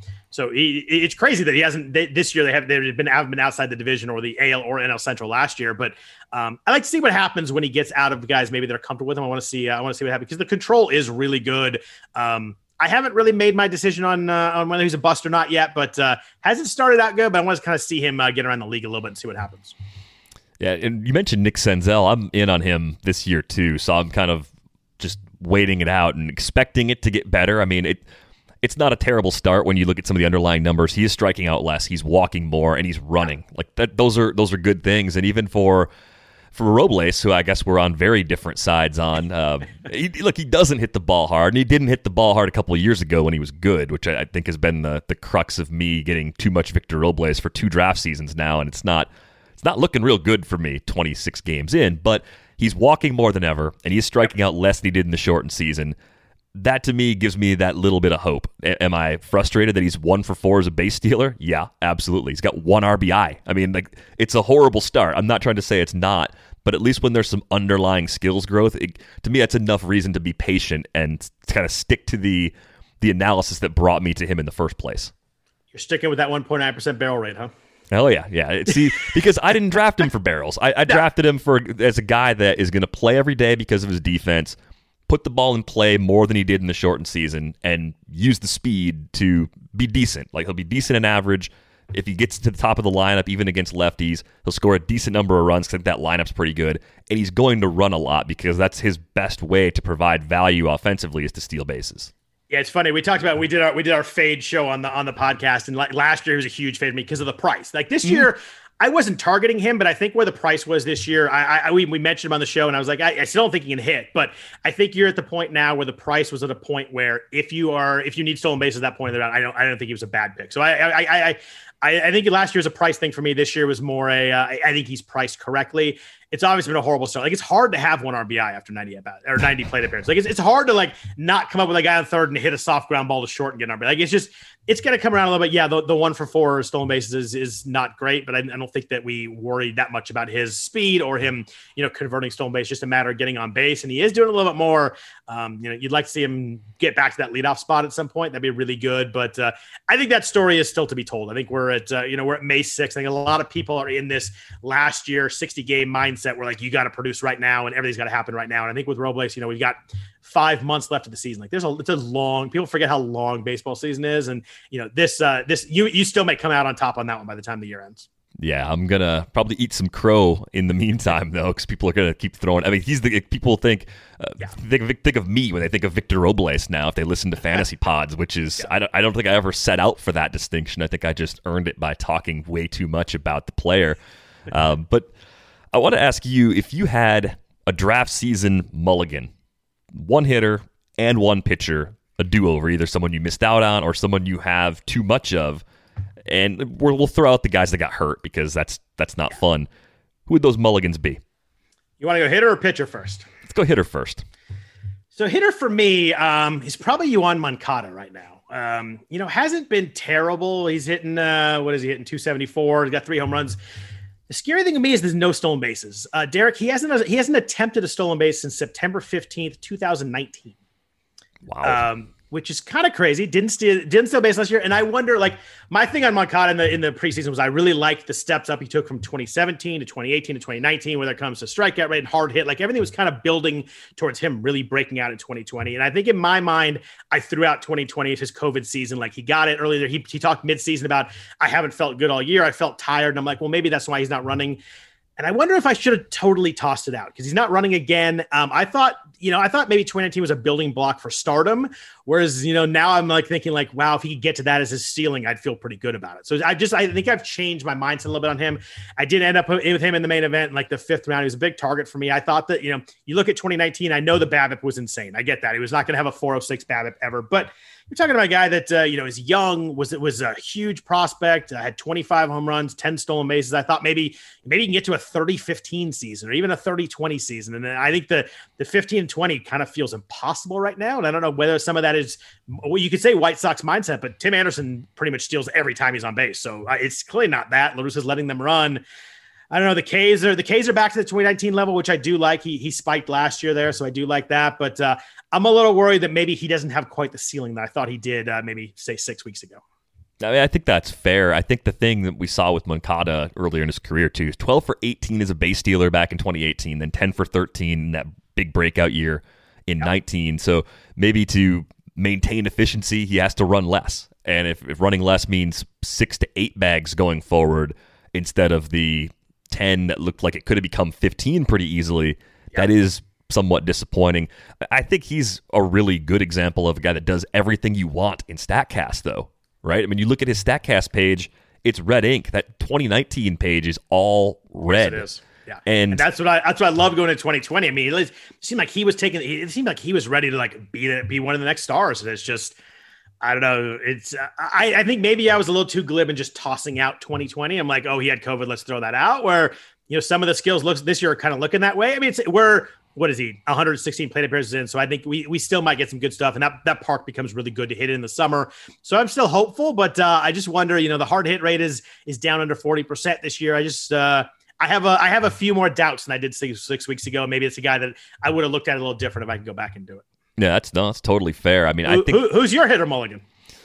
So he, it's crazy that he hasn't. They, this year they have they've been have been outside the division or the A L or N L Central last year. But um, I like to see what happens when he gets out of guys maybe that are comfortable with him. I want to see. Uh, I want to see what happens because the control is really good. Um, I haven't really made my decision on uh, on whether he's a bust or not yet, but uh, hasn't started out good. But I want to kind of see him uh, get around the league a little bit and see what happens. Yeah, and you mentioned Nick Senzel. I'm in on him this year too, so I'm kind of just waiting it out and expecting it to get better. I mean, it. It's not a terrible start when you look at some of the underlying numbers. He is striking out less, he's walking more, and he's running. Like that, those are those are good things. And even for for Robles, who I guess we're on very different sides on, uh, he, look, he doesn't hit the ball hard, and he didn't hit the ball hard a couple of years ago when he was good, which I, I think has been the the crux of me getting too much Victor Robles for two draft seasons now, and it's not it's not looking real good for me. twenty-six games in, but he's walking more than ever, and he's striking out less than he did in the shortened season. That to me gives me that little bit of hope. A- am I frustrated that he's one for four as a base stealer? Yeah, absolutely. He's got one R B I. I mean, like it's a horrible start. I'm not trying to say it's not, but at least when there's some underlying skills growth, it, to me, that's enough reason to be patient and kind of stick to the the analysis that brought me to him in the first place. You're sticking with that one point nine percent barrel rate, huh? Hell yeah, yeah. See, because I didn't draft him for barrels. I, I drafted him for as a guy that is going to play every day because of his defense, put the ball in play more than he did in the shortened season, and use the speed to be decent. Like he'll be decent in average. If he gets to the top of the lineup, even against lefties, he'll score a decent number of runs because I think that lineup's pretty good. And he's going to run a lot because that's his best way to provide value offensively is to steal bases. Yeah, it's funny. We talked about we did our we did our fade show on the on the podcast, and like last year he was a huge fade for me because of the price. Like this mm-hmm. year, I wasn't targeting him, but I think where the price was this year, I, I we, we mentioned him on the show, and I was like, I, I still don't think he can hit, but I think you're at the point now where the price was at a point where if you are if you need stolen bases at that point, I don't I don't think he was a bad pick. So I I I I, I think last year was a price thing for me. This year was more a, uh, I think he's priced correctly. It's obviously been a horrible start. Like, it's hard to have one R B I after ninety at bat or ninety plate appearances. Like, it's, it's hard to like not come up with a guy on third and hit a soft ground ball to short and get an R B I. Like, it's just, it's going to come around a little bit. Yeah, the, the one for four stolen bases is, is not great, but I, I don't think that we worry that much about his speed or him, you know, converting stolen base. Just a matter of getting on base, and he is doing a little bit more. Um, you know, you'd like to see him get back to that leadoff spot at some point. That'd be really good. But uh, I think that story is still to be told. I think we're at, uh, you know, we're at May sixth. I think a lot of people are in this last year sixty game mindset where like you got to produce right now and everything's got to happen right now. And I think with Robles, you know, we've got five months left of the season. Like, there's a, it's a long, people forget how long baseball season is. And, you know, this, uh, this, you, you still may come out on top on that one by the time the year ends. Yeah, I'm going to probably eat some crow in the meantime, though, because people are going to keep throwing. I mean, he's the people think, uh, yeah. think, think of me when they think of Victor Robles now, if they listen to Fantasy Pods, which is, yeah. I, don't, I don't think I ever set out for that distinction. I think I just earned it by talking way too much about the player. um, but I want to ask you, if you had a draft season mulligan, one hitter and one pitcher, a do-over, either someone you missed out on or someone you have too much of, and we'll throw out the guys that got hurt because that's that's not yeah. fun. Who would those mulligans be? You want to go hitter or pitcher first? Let's go hitter first. So hitter for me, um, he's probably Yoan Moncada right now. Um, you know, hasn't been terrible. He's hitting, uh, what is he hitting, two seventy-four. He's got three home runs. The scary thing to me is there's no stolen bases. Uh, Derek, he hasn't he hasn't attempted a stolen base since September fifteenth, twenty nineteen. Wow. Um, which is kind of crazy. Didn't steal, didn't steal base last year. And I wonder, like, my thing on Moncada in the in the preseason was I really liked the steps up he took from twenty seventeen to twenty eighteen to twenty nineteen, whether it comes to strikeout rate and hard hit. Like, everything was kind of building towards him really breaking out in twenty twenty. And I think in my mind, I threw out twenty twenty as his COVID season. Like, he got it earlier. He, he talked midseason about, I haven't felt good all year. I felt tired. And I'm like, well, maybe that's why he's not running. And I wonder if I should have totally tossed it out because he's not running again. Um, I thought, you know, I thought maybe twenty nineteen was a building block for stardom. Whereas, you know, now I'm like thinking like, wow, if he could get to that as his ceiling, I'd feel pretty good about it. So I just, I think I've changed my mindset a little bit on him. I did end up with him in the main event, like the fifth round. He was a big target for me. I thought that, you know, you look at twenty nineteen, I know the BABIP was insane. I get that. He was not going to have a four oh six BABIP ever, but you're talking about a guy that, uh, you know, is young, was it was a huge prospect, uh, had twenty-five home runs, ten stolen bases. I thought maybe, maybe you can get to a thirty fifteen season or even a thirty twenty season. And then I think the, the fifteen twenty kind of feels impossible right now. And I don't know whether some of that is, well, you could say White Sox mindset, but Tim Anderson pretty much steals every time he's on base. So uh, it's clearly not that. La Russa's letting them run. I don't know. The K's are the K's are back to the twenty nineteen level, which I do like. He he spiked last year there, so I do like that. But uh, I'm a little worried that maybe he doesn't have quite the ceiling that I thought he did. Uh, maybe say six weeks ago. I mean, I think that's fair. I think the thing that we saw with Moncada earlier in his career too is twelve for eighteen as a base stealer back in twenty eighteen, then ten for thirteen in that big breakout year in yep. nineteen. So maybe to maintain efficiency, he has to run less. And if, if running less means six to eight bags going forward instead of the ten that looked like it could have become fifteen pretty easily, yep. that is somewhat disappointing. I think he's a really good example of a guy that does everything you want in StatCast, though, right? I mean, you look at his StatCast page, it's red ink. That twenty nineteen page is all red. Yes, it is. Yeah. And, and that's what I that's what I love going to twenty twenty. I mean, it seemed like he was taking it seemed like he was ready to like be be one of the next stars. And it's just, I don't know. It's I, I think maybe I was a little too glib in just tossing out twenty twenty. I'm like, oh, he had COVID, let's throw that out. Where, you know, some of the skills looks this year are kind of looking that way. I mean, it's we're what is he one hundred sixteen plate appearances in, so I think we we still might get some good stuff, and that that park becomes really good to hit in the summer. So I'm still hopeful, but uh, I just wonder, you know, the hard hit rate is is down under forty percent this year. I just uh, I have a I have a few more doubts than I did six, six weeks ago. Maybe it's a guy that I would have looked at a little different if I could go back and do it. Yeah, that's no, that's totally fair. I mean, who, I think who, who's your hitter mulligan?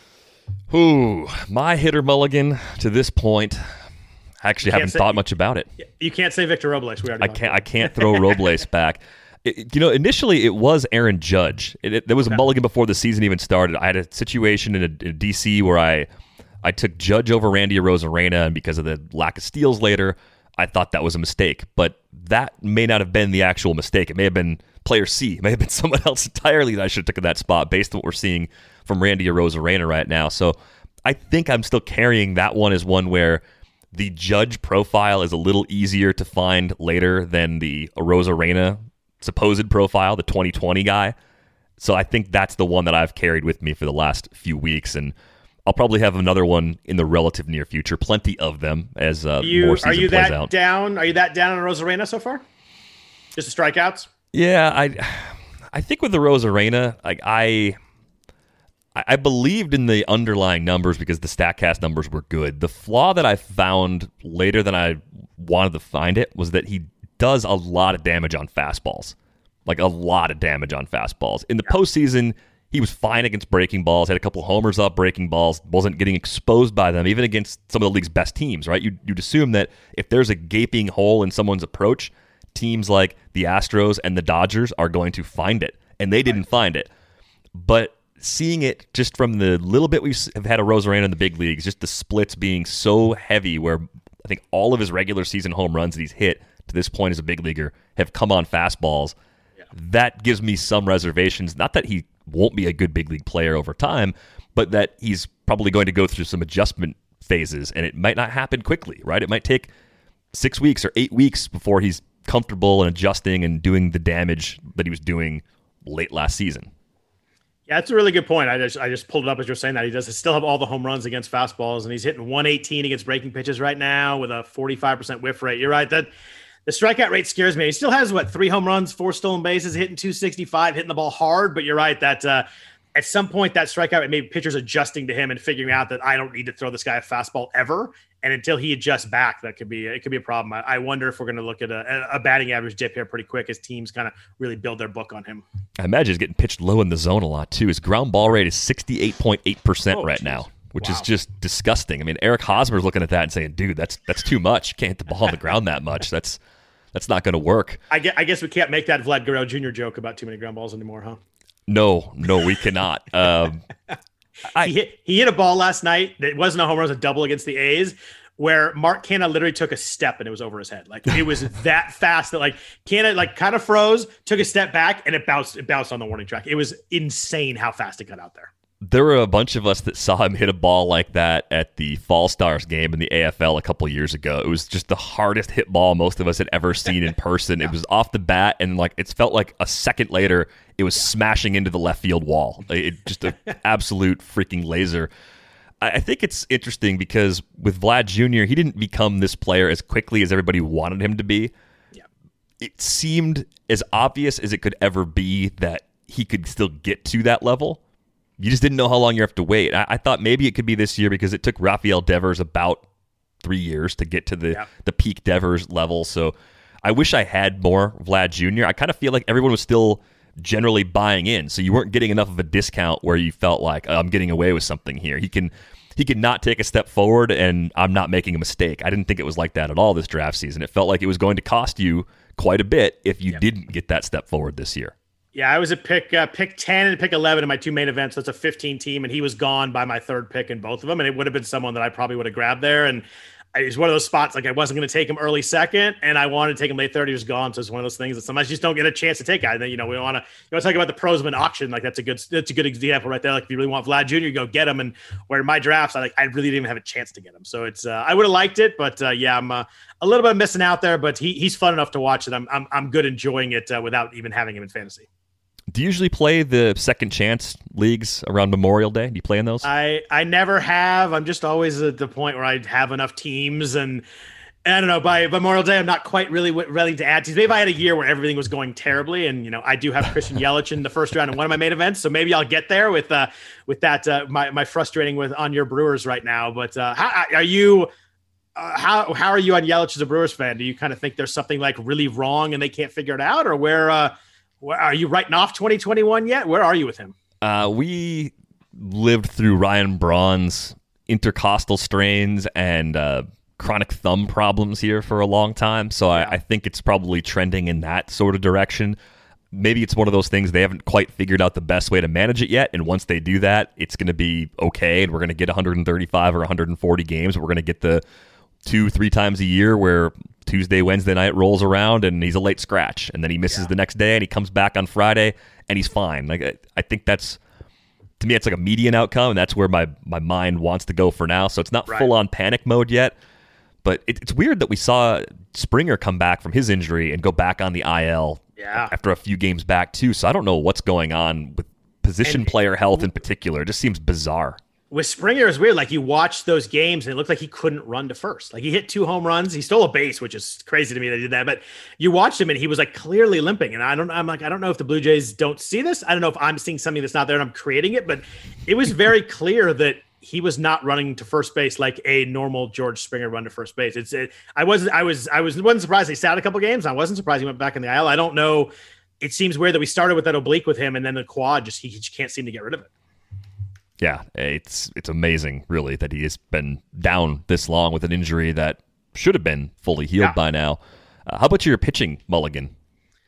Who my hitter mulligan to this point? I actually haven't say, thought much about it. You can't say Victor Robles. We already I can't. I can't throw Robles back. It, you know, initially it was Aaron Judge. It, it, there was a okay. mulligan before the season even started. I had a situation in, a, in D C where I I took Judge over Randy Arozarena, and because of the lack of steals later, I thought that was a mistake. But that may not have been the actual mistake. It may have been player C. It may have been someone else entirely that I should have taken that spot based on what we're seeing from Randy Arozarena right now. So I think I'm still carrying that one as one where the Judge profile is a little easier to find later than the Arozarena supposed profile, the twenty twenty guy. So I think that's the one that I've carried with me for the last few weeks. And I'll probably have another one in the relative near future. Plenty of them as uh, you, more season Are you plays that out. down? Are you that down on Rosarena so far? Just the strikeouts? Yeah, I I think with the Rosarena, like I I believed in the underlying numbers because the StatCast numbers were good. The flaw that I found later than I wanted to find it was that he does a lot of damage on fastballs. Like a lot of damage on fastballs. In the yeah. postseason, he was fine against breaking balls, had a couple homers up breaking balls, wasn't getting exposed by them, even against some of the league's best teams, right? You'd, you'd assume that if there's a gaping hole in someone's approach, teams like the Astros and the Dodgers are going to find it, and they didn't find it. But seeing it just from the little bit we have had a Rosarena in the big leagues, just the splits being so heavy where I think all of his regular season home runs that he's hit to this point as a big leaguer have come on fastballs, that gives me some reservations. Not that he won't be a good big league player over time, but that he's probably going to go through some adjustment phases, and it might not happen quickly, right? It might take six weeks or eight weeks before he's comfortable and adjusting and doing the damage that he was doing late last season. Yeah, that's a really good point. I just I just pulled it up as you're saying that. He does still have all the home runs against fastballs, and he's hitting one eighteen against breaking pitches right now with a forty-five percent whiff rate. You're right. That the strikeout rate scares me. He still has, what, three home runs, four stolen bases, hitting two sixty-five, hitting the ball hard. But you're right that uh, at some point that strikeout rate, maybe pitchers adjusting to him and figuring out that I don't need to throw this guy a fastball ever. And until he adjusts back, that could be it could be a problem. I, I wonder if we're going to look at a, a batting average dip here pretty quick as teams kind of really build their book on him. I imagine he's getting pitched low in the zone a lot too. His ground ball rate is sixty-eight point eight percent right geez. now, which wow. is just disgusting. I mean, Eric Hosmer's looking at that and saying, dude, that's that's too much. You can't hit the ball on the ground that much. That's that's not going to work. I guess, I guess we can't make that Vlad Guerrero Junior joke about too many ground balls anymore, huh? No, no, we cannot. Um, I, he, hit, he hit a ball last night that wasn't a home run, it was a double against the A's, where Mark Canha literally took a step and it was over his head. Like it was that fast that like Canha like kind of froze, took a step back, and it bounced it bounced on the warning track. It was insane how fast it got out there. There were a bunch of us that saw him hit a ball like that at the Fall Stars game in the A F L a couple years ago. It was just the hardest hit ball most of us had ever seen in person. yeah. It was off the bat, and like it felt like a second later, it was smashing into the left field wall. It just an absolute freaking laser. I think it's interesting because with Vlad Junior, he didn't become this player as quickly as everybody wanted him to be. Yeah. It seemed as obvious as it could ever be that he could still get to that level. You just didn't know how long you have to wait. I, I thought maybe it could be this year because it took Rafael Devers about three years to get to the, yeah. the peak Devers level. So I wish I had more Vlad Junior I kind of feel like everyone was still generally buying in, so you weren't getting enough of a discount where you felt like, oh, I'm getting away with something here. He can he can not take a step forward, and I'm not making a mistake. I didn't think it was like that at all this draft season. It felt like it was going to cost you quite a bit if you yep. didn't get that step forward this year. Yeah, I was at pick uh, pick ten and pick eleven in my two main events. So it's a fifteen team, and he was gone by my third pick in both of them, and it would have been someone that I probably would have grabbed there. And it's one of those spots, like I wasn't going to take him early second, and I wanted to take him late third. He was gone. So it's one of those things that sometimes you just don't get a chance to take guys. You know, we want to you want to talk about the Prosman auction. Like that's a good that's a good example right there. Like if you really want Vlad Junior, you go get him. And where in my drafts, I like I really didn't even have a chance to get him. So it's uh, I would have liked it, but uh, yeah, I'm uh, a little bit missing out there. But he he's fun enough to watch, and I'm I'm I'm good enjoying it uh, without even having him in fantasy. Do you usually play the second chance leagues around Memorial Day? Do you play in those? I, I never have. I'm just always at the point where I have enough teams, and I don't know, by Memorial Day, I'm not quite really ready to add teams. Maybe if I had a year where everything was going terribly, and you know, I do have Christian Yelich in the first round in one of my main events, so maybe I'll get there with uh with that uh, my my frustrating with on your Brewers right now. But uh, how are you? Uh, how how are you on Yelich as a Brewers fan? Do you kind of think there's something like really wrong and they can't figure it out, or where? Uh, Are you writing off twenty twenty-one yet? Where are you with him? Uh, we lived through Ryan Braun's intercostal strains and uh, chronic thumb problems here for a long time, so yeah. I, I think it's probably trending in that sort of direction. Maybe it's one of those things they haven't quite figured out the best way to manage it yet, and once they do that, it's going to be okay, and we're going to get one hundred thirty-five or one hundred forty games. We're going to get the two, three times a year where Tuesday, Wednesday night rolls around and he's a late scratch, and then he misses yeah. the next day and he comes back on Friday and he's fine. Like I think that's, to me, it's like a median outcome, and that's where my, my mind wants to go for now. So it's not right. full on panic mode yet, but it, it's weird that we saw Springer come back from his injury and go back on the I L yeah. after a few games back too. So I don't know what's going on with position and, player health in particular. It just seems bizarre. with Springer is weird. Like you watch those games and it looked like he couldn't run to first. Like he hit two home runs. He stole a base, which is crazy to me that he did that. But you watched him and he was like clearly limping. And I don't, I'm like, I don't know if the Blue Jays don't see this. I don't know if I'm seeing something that's not there and I'm creating it, but it was very clear that he was not running to first base like a normal George Springer run to first base. It's, it, I wasn't, I was, I was, wasn't surprised he sat a couple games. I wasn't surprised he went back in the aisle. I don't know. It seems weird that we started with that oblique with him and then the quad, just, he, he just can't seem to get rid of it. Yeah, it's it's amazing, really, that he has been down this long with an injury that should have been fully healed yeah. by now. Uh, how about your pitching, Mulligan?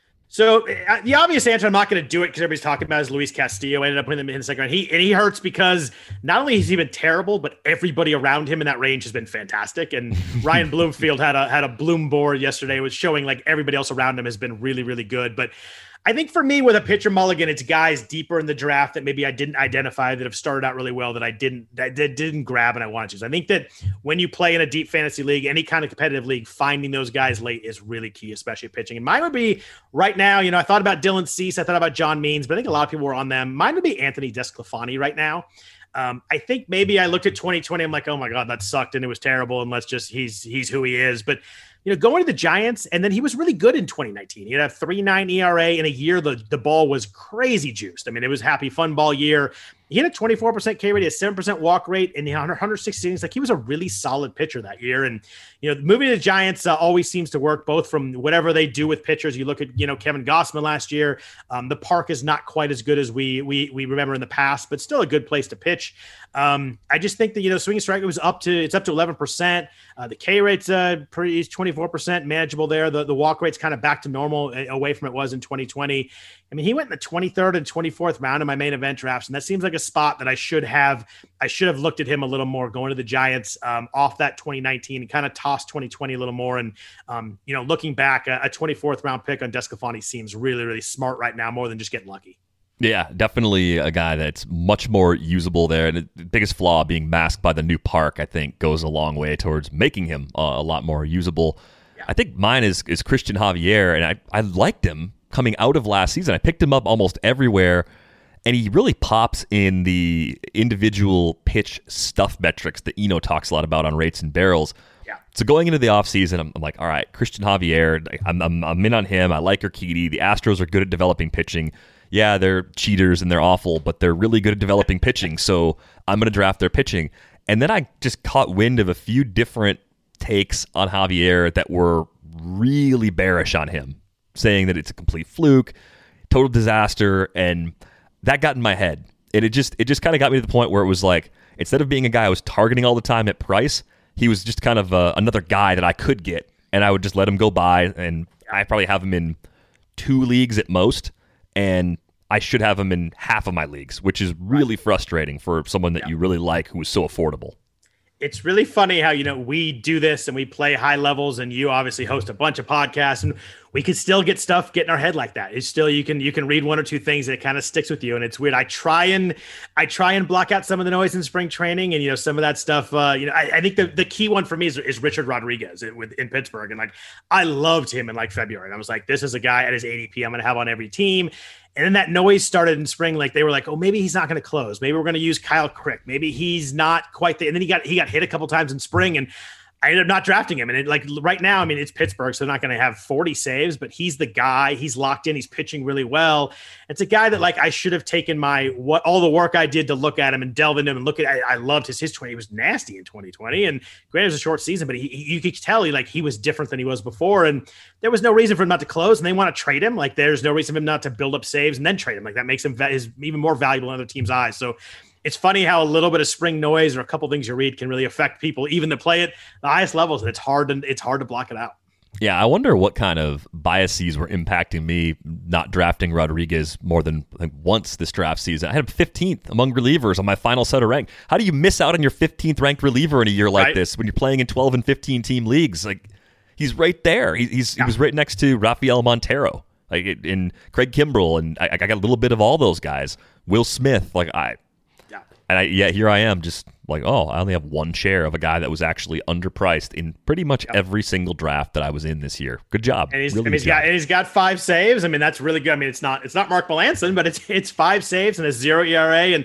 So uh, the obvious answer, I'm not going to do it because everybody's talking about is Luis Castillo. I ended up putting him in the second round. He and he hurts because not only has he been terrible, but everybody around him in that range has been fantastic. And Ryan Bloomfield had a had a bloom board yesterday, was showing like everybody else around him has been really, really good. But I think for me with a pitcher Mulligan, it's guys deeper in the draft that maybe I didn't identify that have started out really well that I didn't that didn't grab and I wanted to. So I think that when you play in a deep fantasy league, any kind of competitive league, finding those guys late is really key, especially pitching. And mine would be right now, you know, I thought about Dylan Cease, I thought about John Means, but I think a lot of people were on them. Mine would be Anthony Desclafani right now. Um, I think maybe I looked at twenty twenty. I'm like, oh my God, that sucked. And it was terrible. And let's just, he's, he's who he is. But, you know, going to the Giants, and then he was really good in twenty nineteen. He had a three point nine E R A in a year. The, the ball was crazy juiced. I mean, it was happy fun ball year. He had a twenty-four percent K rate, a seven percent walk rate, and one hundred sixty innings. Like he was a really solid pitcher that year. And, you know, moving to the Giants uh, always seems to work, both from whatever they do with pitchers. You look at, you know, Kevin Gossman last year. Um, the park is not quite as good as we we we remember in the past, but still a good place to pitch. Um, I just think that, you know, swing and strike was up to, it's up to eleven percent. Uh, the K rate's uh, pretty twenty-four percent manageable there. The, the walk rate's kind of back to normal uh, away from it was in twenty twenty. I mean, he went in the twenty-third and twenty-fourth round in my main event drafts, and that seems like a spot that I should have, I should have looked at him a little more going to the Giants um, off that twenty nineteen and kind of tossed twenty twenty a little more. And, um, you know, looking back, a, a twenty-fourth round pick on Desclafani seems really, really smart right now, more than just getting lucky. Yeah, definitely a guy that's much more usable there. And the biggest flaw being masked by the new park, I think, goes a long way towards making him uh, a lot more usable. Yeah. I think mine is is Christian Javier, and I, I liked him coming out of last season. I picked him up almost everywhere, and he really pops in the individual pitch stuff metrics that Eno talks a lot about on Rates and Barrels. Yeah. So going into the offseason, I'm, I'm like, all right, Christian Javier, I'm, I'm, I'm in on him. I like Urquidy. The Astros are good at developing pitching. Yeah, they're cheaters and they're awful, but they're really good at developing pitching, so I'm going to draft their pitching. And then I just caught wind of a few different takes on Javier that were really bearish on him, saying that it's a complete fluke, total disaster, and that got in my head. And it just it just kind of got me to the point where it was like, instead of being a guy I was targeting all the time at price, he was just kind of uh, another guy that I could get, and I would just let him go by, and I probably have him in two leagues at most, and I should have him in half of my leagues, which is really right. frustrating for someone that yeah. you really like who is so affordable. It's really funny how, you know, we do this and we play high levels, and you obviously host a bunch of podcasts, and we can still get stuff get in our head like that. It's still, you can, you can read one or two things that it kind of sticks with you. And it's weird. I try and I try and block out some of the noise in spring training, and, you know, some of that stuff, uh, you know, I, I think the, the key one for me is, is Richard Rodriguez in, with, in Pittsburgh. And like, I loved him in like February. And I was like, this is a guy at his A D P I'm going to have on every team. And then that noise started in spring. Like they were like, oh, maybe he's not going to close. Maybe we're going to use Kyle Crick. Maybe he's not quite there. And then he got, he got hit a couple times in spring, and I ended up not drafting him. And it, like right now, I mean, it's Pittsburgh, so they're not going to have forty saves, but he's the guy. He's locked in. He's pitching really well. It's a guy that like I should have taken my what all the work I did to look at him and delve into him and look at. I, I loved his his twenty. He was nasty in twenty twenty, and granted it was a short season, but he, he you could tell he like he was different than he was before, and there was no reason for him not to close. And they want to trade him. Like there's no reason for him not to build up saves and then trade him. Like that makes him is even more valuable in other teams' eyes. So. It's funny how a little bit of spring noise or a couple things you read can really affect people, even to play at the highest levels. And it's hard to it's hard to block it out. Yeah, I wonder what kind of biases were impacting me not drafting Rodriguez more than like once this draft season. I had him fifteenth among relievers on my final set of rank. How do you miss out on your fifteenth ranked reliever in a year like right. this when you're playing in twelve and fifteen team leagues? Like he's right there. He, he's yeah. he was right next to Rafael Montero, like in Craig Kimbrell, and I, I got a little bit of all those guys. Will Smith, like I. And I, yeah, here I am just like, oh, I only have one share of a guy that was actually underpriced in pretty much yep. every single draft that I was in this year. Good job. And he's, really and he's got and he's got five saves. I mean, that's really good. I mean, it's not it's not Mark Melancon, but it's it's five saves and a zero E R A. And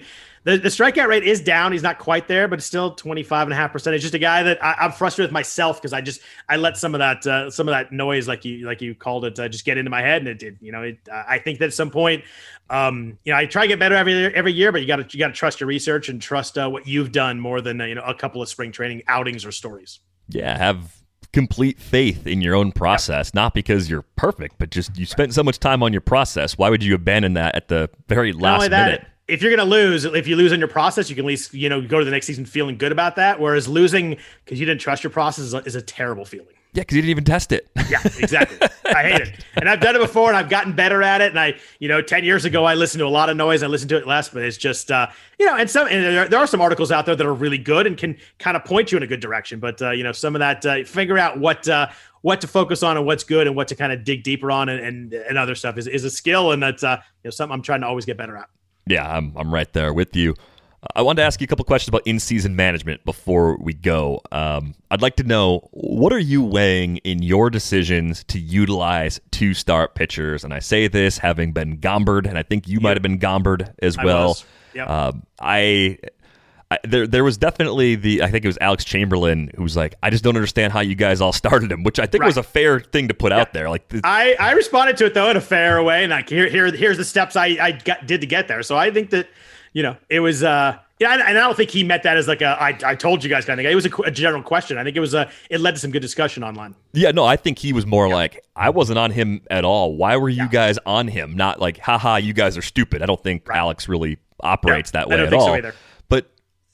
The, the strikeout rate is down. He's not quite there, but it's still twenty-five and a half percent. It's just a guy that I, I'm frustrated with myself because I just I let some of that uh, some of that noise, like you like you called it, uh, just get into my head, and it did. You know, it, uh, I think that at some point, um, you know, I try to get better every every year, but you got to you got to trust your research and trust uh, what you've done more than uh, you know a couple of spring training outings or stories. Yeah, have complete faith in your own process, yep. Not because you're perfect, but just you spent so much time on your process. Why would you abandon that at the very last Not only that, minute? If you're going to lose, if you lose on your process, you can at least, you know, go to the next season feeling good about that. Whereas losing because you didn't trust your process is a, is a terrible feeling. Yeah, because you didn't even test it. Yeah, exactly. I hate it. And I've done it before and I've gotten better at it. And I, you know, ten years ago, I listened to a lot of noise. I listened to it less, but it's just, uh, you know, and some, and there, there are some articles out there that are really good and can kind of point you in a good direction. But, uh, you know, some of that, uh, figure out what, uh, what to focus on and what's good and what to kind of dig deeper on and, and, and other stuff is, is a skill. And that's, uh, you know, something I'm trying to always get better at. Yeah, I'm I'm right there with you. I wanted to ask you a couple questions about in-season management before we go. Um, I'd like to know, what are you weighing in your decisions to utilize two-start pitchers? And I say this having been Gombered, and I think you yep. might have been Gombered as I well. Was. Yep. Um, I, I there there was definitely the I think it was Alex Chamberlain who was like, I just don't understand how you guys all started him, which I think right. was a fair thing to put yep. out there. Like the, I, I responded to it though in a fair way, and like here here here's the steps I I got, did to get there. So I think that. You know, it was, uh, yeah, and I don't think he meant that as like a, I, I told you guys kind of thing. It was a, a general question. I think it was a, it led to some good discussion online. Yeah, no, I think he was more yeah. like, I wasn't on him at all. Why were you yeah. guys on him? Not like, haha, you guys are stupid. I don't think right. Alex really operates yeah, that way I don't at think all. So either. But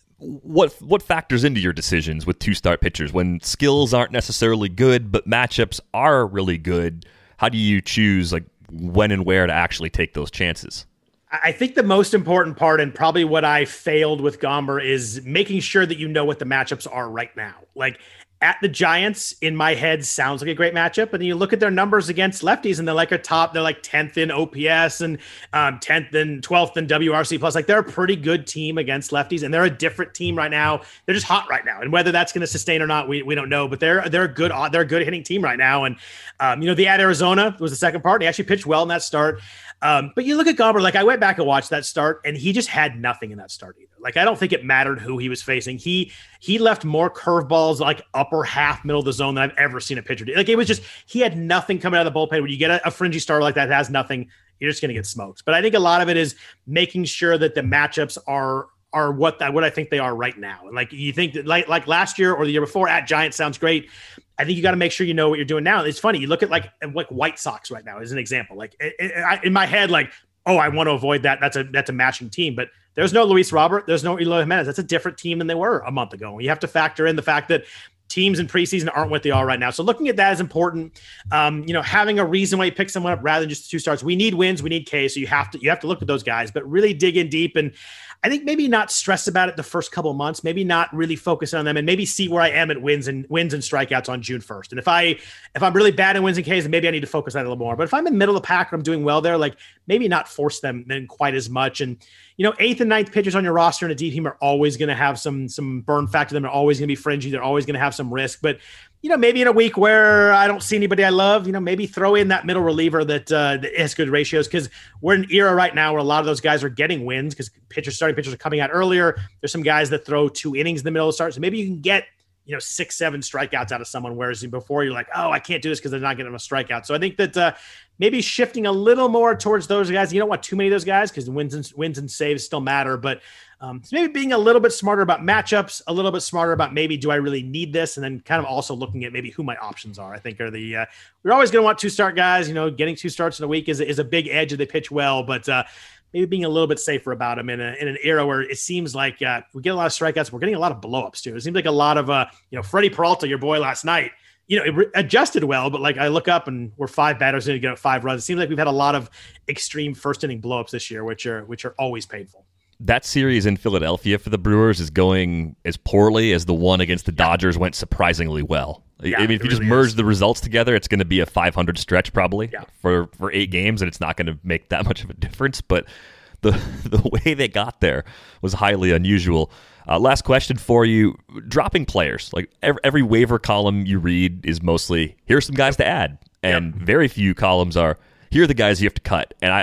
what what factors into your decisions with two start pitchers when skills aren't necessarily good, but matchups are really good? How do you choose like when and where to actually take those chances? I think the most important part, and probably what I failed with Gomber, is making sure that you know what the matchups are right now. Like at the Giants, in my head, sounds like a great matchup, but then you look at their numbers against lefties, and they're like a top. They're like tenth in O P S and um, tenth and twelfth in W R C plus. Like they're a pretty good team against lefties, and they're a different team right now. They're just hot right now, and whether that's going to sustain or not, we we don't know. But they're they're a good they're a good hitting team right now, and um, you know, the at Arizona was the second part. And he actually pitched well in that start. Um, but you look at Gomber, like I went back and watched that start, and he just had nothing in that start either. Like I don't think it mattered who he was facing. He he left more curveballs like upper half, middle of the zone than I've ever seen a pitcher do. Like it was just he had nothing coming out of the bullpen. When you get a, a fringy starter like that that has nothing, you're just going to get smoked. But I think a lot of it is making sure that the matchups are are what that what I think they are right now. And like you think that like like last year or the year before at Giants sounds great. I think you got to make sure you know what you're doing now. It's funny. You look at like like White Sox right now as an example. Like it, it, I, in my head, like, oh, I want to avoid that. That's a that's a matching team. But there's no Luis Robert. There's no Eloy Jimenez. That's a different team than they were a month ago. You have to factor in the fact that teams in preseason aren't what they are right now. So looking at that is important. Um, you know, having a reason why you pick someone up rather than just two starts. We need wins. We need K. So you have to you have to look at those guys, but really dig in deep. And I think maybe not stress about it the first couple of months, maybe not really focus on them, and maybe see where I am at wins and wins and strikeouts on June first. And if I, if I'm really bad in wins and Ks, then maybe I need to focus on it a little more. But if I'm in middle of the pack and I'm doing well there, like maybe not force them then quite as much. And, you know, eighth and ninth pitchers on your roster in a deep team are always going to have some, some burn factor. Them. They're always going to be fringy. They're always going to have some risk, but you know, maybe in a week where I don't see anybody I love, you know, maybe throw in that middle reliever that, uh, that has good ratios, because we're in an era right now where a lot of those guys are getting wins because pitchers, starting pitchers are coming out earlier. There's some guys that throw two innings in the middle of the start. So maybe you can get, you know, six, seven strikeouts out of someone, whereas before you're like, oh, I can't do this because they're not getting a strikeout. So I think that uh, maybe shifting a little more towards those guys. You don't want too many of those guys because wins and wins and saves still matter, but Um, so maybe being a little bit smarter about matchups, a little bit smarter about maybe, do I really need this? And then kind of also looking at maybe who my options are, I think are the, uh, we're always going to want two start guys, you know, getting two starts in a week is, is a big edge if they pitch well, but uh, maybe being a little bit safer about them in, a, in an era where it seems like uh, we get a lot of strikeouts. We're getting a lot of blowups too. It seems like a lot of, uh, you know, Freddie Peralta, your boy last night, you know, it re- adjusted well, but like I look up and we're five batters in to get five runs. It seems like we've had a lot of extreme first inning blowups this year, which are, which are always painful. That series in Philadelphia for the Brewers is going as poorly as the one against the Dodgers yeah. went surprisingly well. Yeah, I mean, if you really just merge is. the results together, it's going to be a five hundred stretch probably yeah. for, for eight games, and it's not going to make that much of a difference. But the the way they got there was highly unusual. Uh, last question for you. Dropping players. Like every, every waiver column you read is mostly, here's some guys to add. And yep. very few columns are, here are the guys you have to cut. And I, I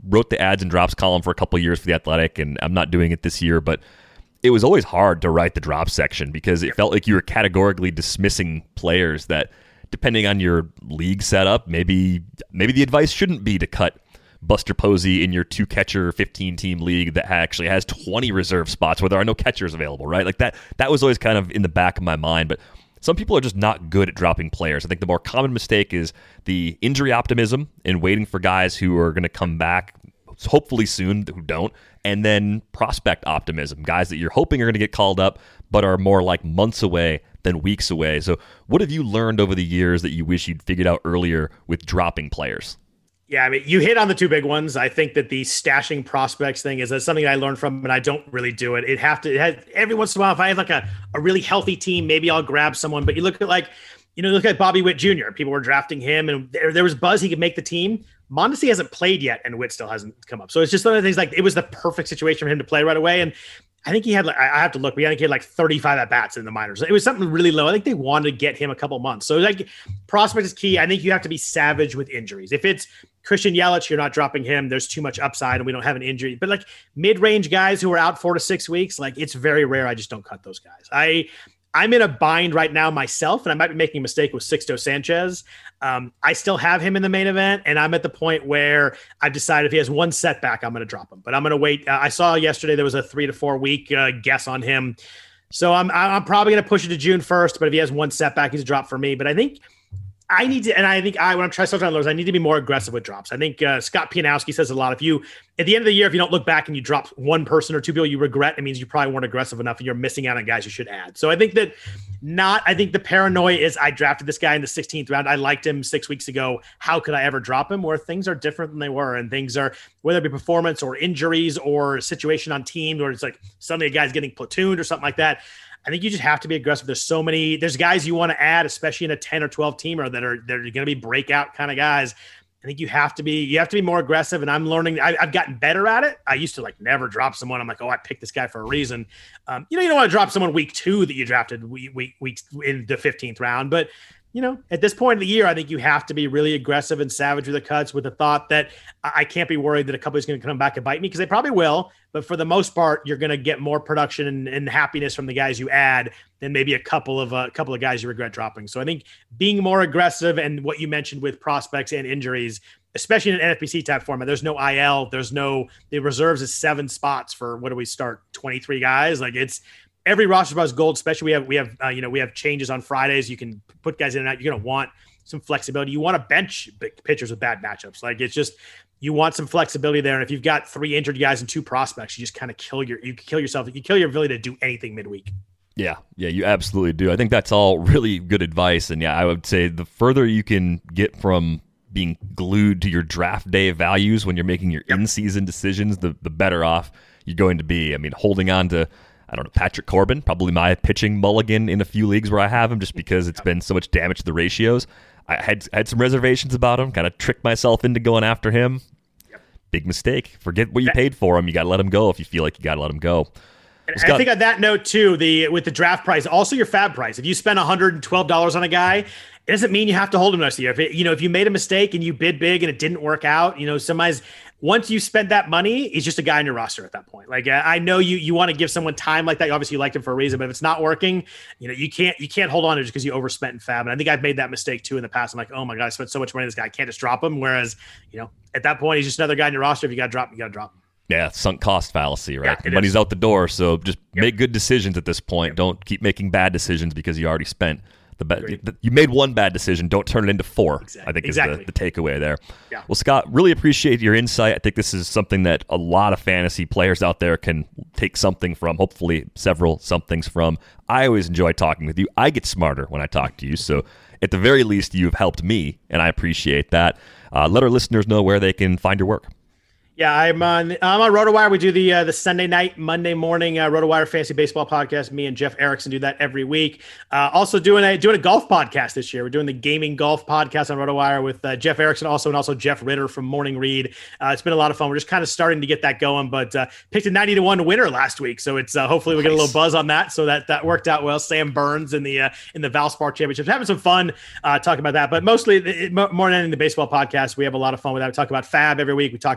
wrote the ads and drops column for a couple years for The Athletic, and I'm not doing it this year, but it was always hard to write the drop section because it felt like you were categorically dismissing players that, depending on your league setup, maybe maybe the advice shouldn't be to cut Buster Posey in your two-catcher fifteen-team league that actually has twenty reserve spots where there are no catchers available, right? Like that that was always kind of in the back of my mind, but some people are just not good at dropping players. I think the more common mistake is the injury optimism and waiting for guys who are going to come back hopefully soon who don't, and then prospect optimism, guys that you're hoping are going to get called up but are more like months away than weeks away. So what have you learned over the years that you wish you'd figured out earlier with dropping players? Yeah, I mean, you hit on the two big ones. I think that the stashing prospects thing is something I learned from, and I don't really do it. It have to, it has, every once in a while, if I have like a, a really healthy team, maybe I'll grab someone. But you look at like, you know, look at Bobby Witt Junior People were drafting him, and there, there was buzz he could make the team. Mondesi hasn't played yet, and Witt still hasn't come up. So it's just one of the things, like, it was the perfect situation for him to play right away. And I think he had, like, I have to look, but I think he had like thirty-five at bats in the minors. It was something really low. I think they wanted to get him a couple months. So like, prospect is key. I think you have to be savage with injuries. If it's Christian Yelich, you're not dropping him. There's too much upside and we don't have an injury. But like mid-range guys who are out four to six weeks, like it's very rare. I just don't cut those guys. I, I'm in a bind right now myself, and I might be making a mistake with Sixto Sanchez. Um, I still have him in the main event, and I'm at the point where I've decided if he has one setback, I'm going to drop him. But I'm going to wait. Uh, I saw yesterday there was a three to four week uh, guess on him. So I'm I'm probably going to push it to June first, but if he has one setback, he's a drop for me. But I think I need to, and I think I, when I'm trying to start on those, I need to be more aggressive with drops. I think uh, Scott Pianowski says a lot. If you, at the end of the year, if you don't look back and you drop one person or two people you regret, it means you probably weren't aggressive enough and you're missing out on guys you should add. So I think that not, I think the paranoia is I drafted this guy in the sixteenth round. I liked him six weeks ago. How could I ever drop him? Where things are different than they were, and things are, whether it be performance or injuries or situation on team, or it's like suddenly a guy's getting platooned or something like that. I think you just have to be aggressive. There's so many, there's guys you want to add, especially in a ten or twelve teamer that are, that are going to be breakout kind of guys. I think you have to be, you have to be more aggressive. And I'm learning, I, I've gotten better at it. I used to like never drop someone. I'm like, oh, I picked this guy for a reason. Um, you know, you don't want to drop someone week two that you drafted week, week, weeks in the fifteenth round, but you know, at this point of the year, I think you have to be really aggressive and savage with the cuts, with the thought that I can't be worried that a couple is going to come back and bite me, because they probably will. But for the most part, you're going to get more production and, and happiness from the guys you add than maybe a couple of a uh, couple of guys you regret dropping. So I think being more aggressive, and what you mentioned with prospects and injuries, especially in an N F B C type format, there's no I L, there's no, the reserves is seven spots for, what do we start, twenty-three guys? Like it's, every roster is gold, especially we have, we have, uh, you know, we have changes on Fridays. You can put guys in and out. You're going to want some flexibility. You want to bench pitchers with bad matchups. Like it's just, you want some flexibility there. And if you've got three injured guys and two prospects, you just kind of kill your, you kill yourself. You kill your ability to do anything midweek. Yeah. Yeah, you absolutely do. I think that's all really good advice. And yeah, I would say the further you can get from being glued to your draft day values when you're making your yep. in-season decisions, the, the better off you're going to be. I mean, holding on to, I don't know, Patrick Corbin, probably my pitching mulligan in a few leagues where I have him, just because it's been so much damage to the ratios. I had had some reservations about him, kind of tricked myself into going after him. Yep. Big mistake. Forget what you paid for him. You got to let him go if you feel like you got to let him go. And I think on that note too, the with the draft price, also your fab price. If you spend one hundred twelve dollars on a guy, it doesn't mean you have to hold him the rest of the year. If it, you know, if you made a mistake and you bid big and it didn't work out, you know, somebody's, once you spend that money, he's just a guy on your roster at that point. Like I know you you want to give someone time like that. Obviously, you liked him for a reason, but if it's not working, you know, you can't you can't hold on to it just because you overspent in fab. And I think I've made that mistake too in the past. I'm like, oh my god, I spent so much money on this guy, I can't just drop him. Whereas, you know, at that point, he's just another guy on your roster. If you got to drop him, you got to drop him. Yeah, sunk cost fallacy, right? Yeah, Money's is. out the door, so just yep. make good decisions at this point. Yep. Don't keep making bad decisions because you already spent the bad. Agreed. You made one bad decision. Don't turn it into four. Exactly. I think exactly. is the, the takeaway there. Yeah. Well, Scott, really appreciate your insight. I think this is something that a lot of fantasy players out there can take something from. Hopefully, several somethings from. I always enjoy talking with you. I get smarter when I talk to you. So, at the very least, you've helped me, and I appreciate that. Uh, let our listeners know where they can find your work. Yeah, I'm on. I'm on RotoWire. We do the uh, the Sunday night, Monday morning uh, RotoWire Fantasy Baseball podcast. Me and Jeff Erickson do that every week. Uh, also doing a doing a golf podcast this year. We're doing the Gaming Golf podcast on RotoWire with uh, Jeff Erickson, also and also Jeff Ritter from Morning Read. Uh, it's been a lot of fun. We're just kind of starting to get that going, but uh, picked a ninety to one winner last week, so it's uh, hopefully we get a little buzz on that. So that that worked out well. Sam Burns in the uh, in the Valspar Championships, having some fun uh, talking about that. But mostly, it, more than anything, the baseball podcast, we have a lot of fun with that. We talk about Fab every week. We talk about uh,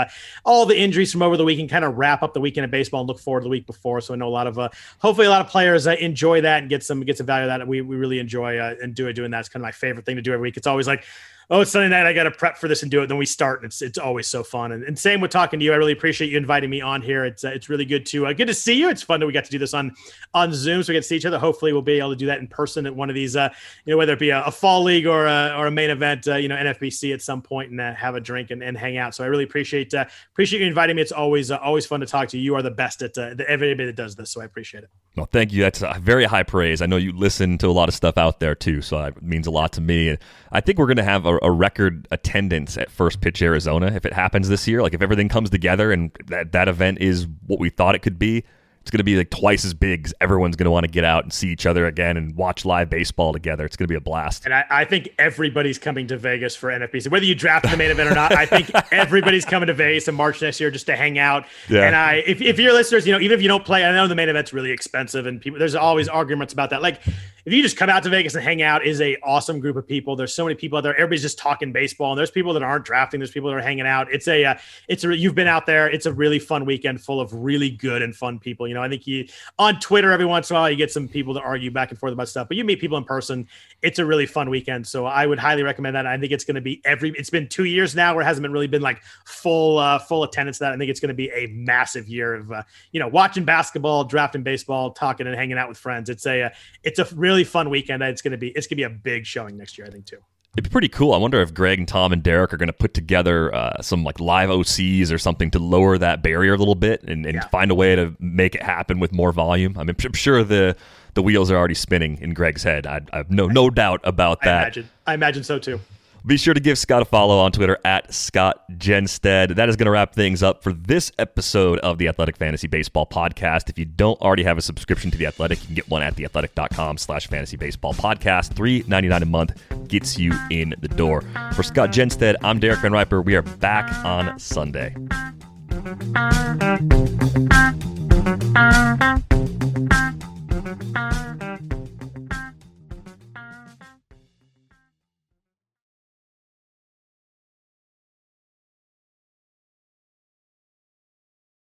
uh, all the injuries from over the weekend, kind of wrap up the weekend of baseball and look forward to the week before. So I know a lot of, uh, hopefully a lot of players uh, enjoy that and get some, get some value out of that. We, we really enjoy uh, and do it doing that. It's kind of my favorite thing to do every week. It's always like, oh, it's Sunday night, I got to prep for this and do it. Then we start, and it's it's always so fun. And, and same with talking to you. I really appreciate you inviting me on here. It's uh, it's really good to uh, good to see you. It's fun that we got to do this on on Zoom, so we get to see each other. Hopefully, we'll be able to do that in person at one of these, uh, you know, whether it be a, a fall league or a, or a main event, uh, you know, N F B C at some point, and uh, have a drink and, and hang out. So I really appreciate uh, appreciate you inviting me. It's always uh, always fun to talk to you. You are the best at uh, the, everybody that does this, so I appreciate it. Well, thank you. That's a very high praise. I know you listen to a lot of stuff out there too, so it means a lot to me. I think we're going to have a, a record attendance at First Pitch Arizona if it happens this year. Like if everything comes together and that, that event is what we thought it could be, it's going to be like twice as big. Everyone's going to want to get out and see each other again and watch live baseball together. It's going to be a blast. And I, I think everybody's coming to Vegas for N F B C, whether you draft the main event or not. I think everybody's coming to Vegas in March next year just to hang out. Yeah. And I, if, if your listeners, you know, even if you don't play, I know the main event's really expensive and people, there's always arguments about that. Like if you just come out to Vegas and hang out, is a awesome group of people. There's so many people out there. Everybody's just talking baseball, and there's people that aren't drafting. There's people that are hanging out. It's a, uh, it's a, you've been out there. It's a really fun weekend full of really good and fun people. You know, I think you on Twitter every once in a while you get some people that argue back and forth about stuff, but you meet people in person. It's a really fun weekend. So I would highly recommend that. I think it's going to be every, it's been two years now where it hasn't been really been like full, uh, full attendance to that. I think it's going to be a massive year of, uh, you know, watching basketball, drafting baseball, talking and hanging out with friends. It's a, uh, it's a really fun weekend. It's going to be, it's going to be a big showing next year, I think too. It'd be pretty cool. I wonder if Greg and Tom and Derek are going to put together uh, some like live O Cs or something to lower that barrier a little bit and, and yeah. find a way to make it happen with more volume. I mean, I'm sure the the wheels are already spinning in Greg's head. I, I have no no doubt about that. I imagine, I imagine so too. Be sure to give Scott a follow on Twitter at Scott Genstead. That is going to wrap things up for this episode of the Athletic Fantasy Baseball Podcast. If you don't already have a subscription to The Athletic, you can get one at theathletic.com slash fantasy baseball podcast. three dollars and ninety-nine cents a month gets you in the door. For Scott Genstead, I'm Derek Van Riper. We are back on Sunday. Thank you.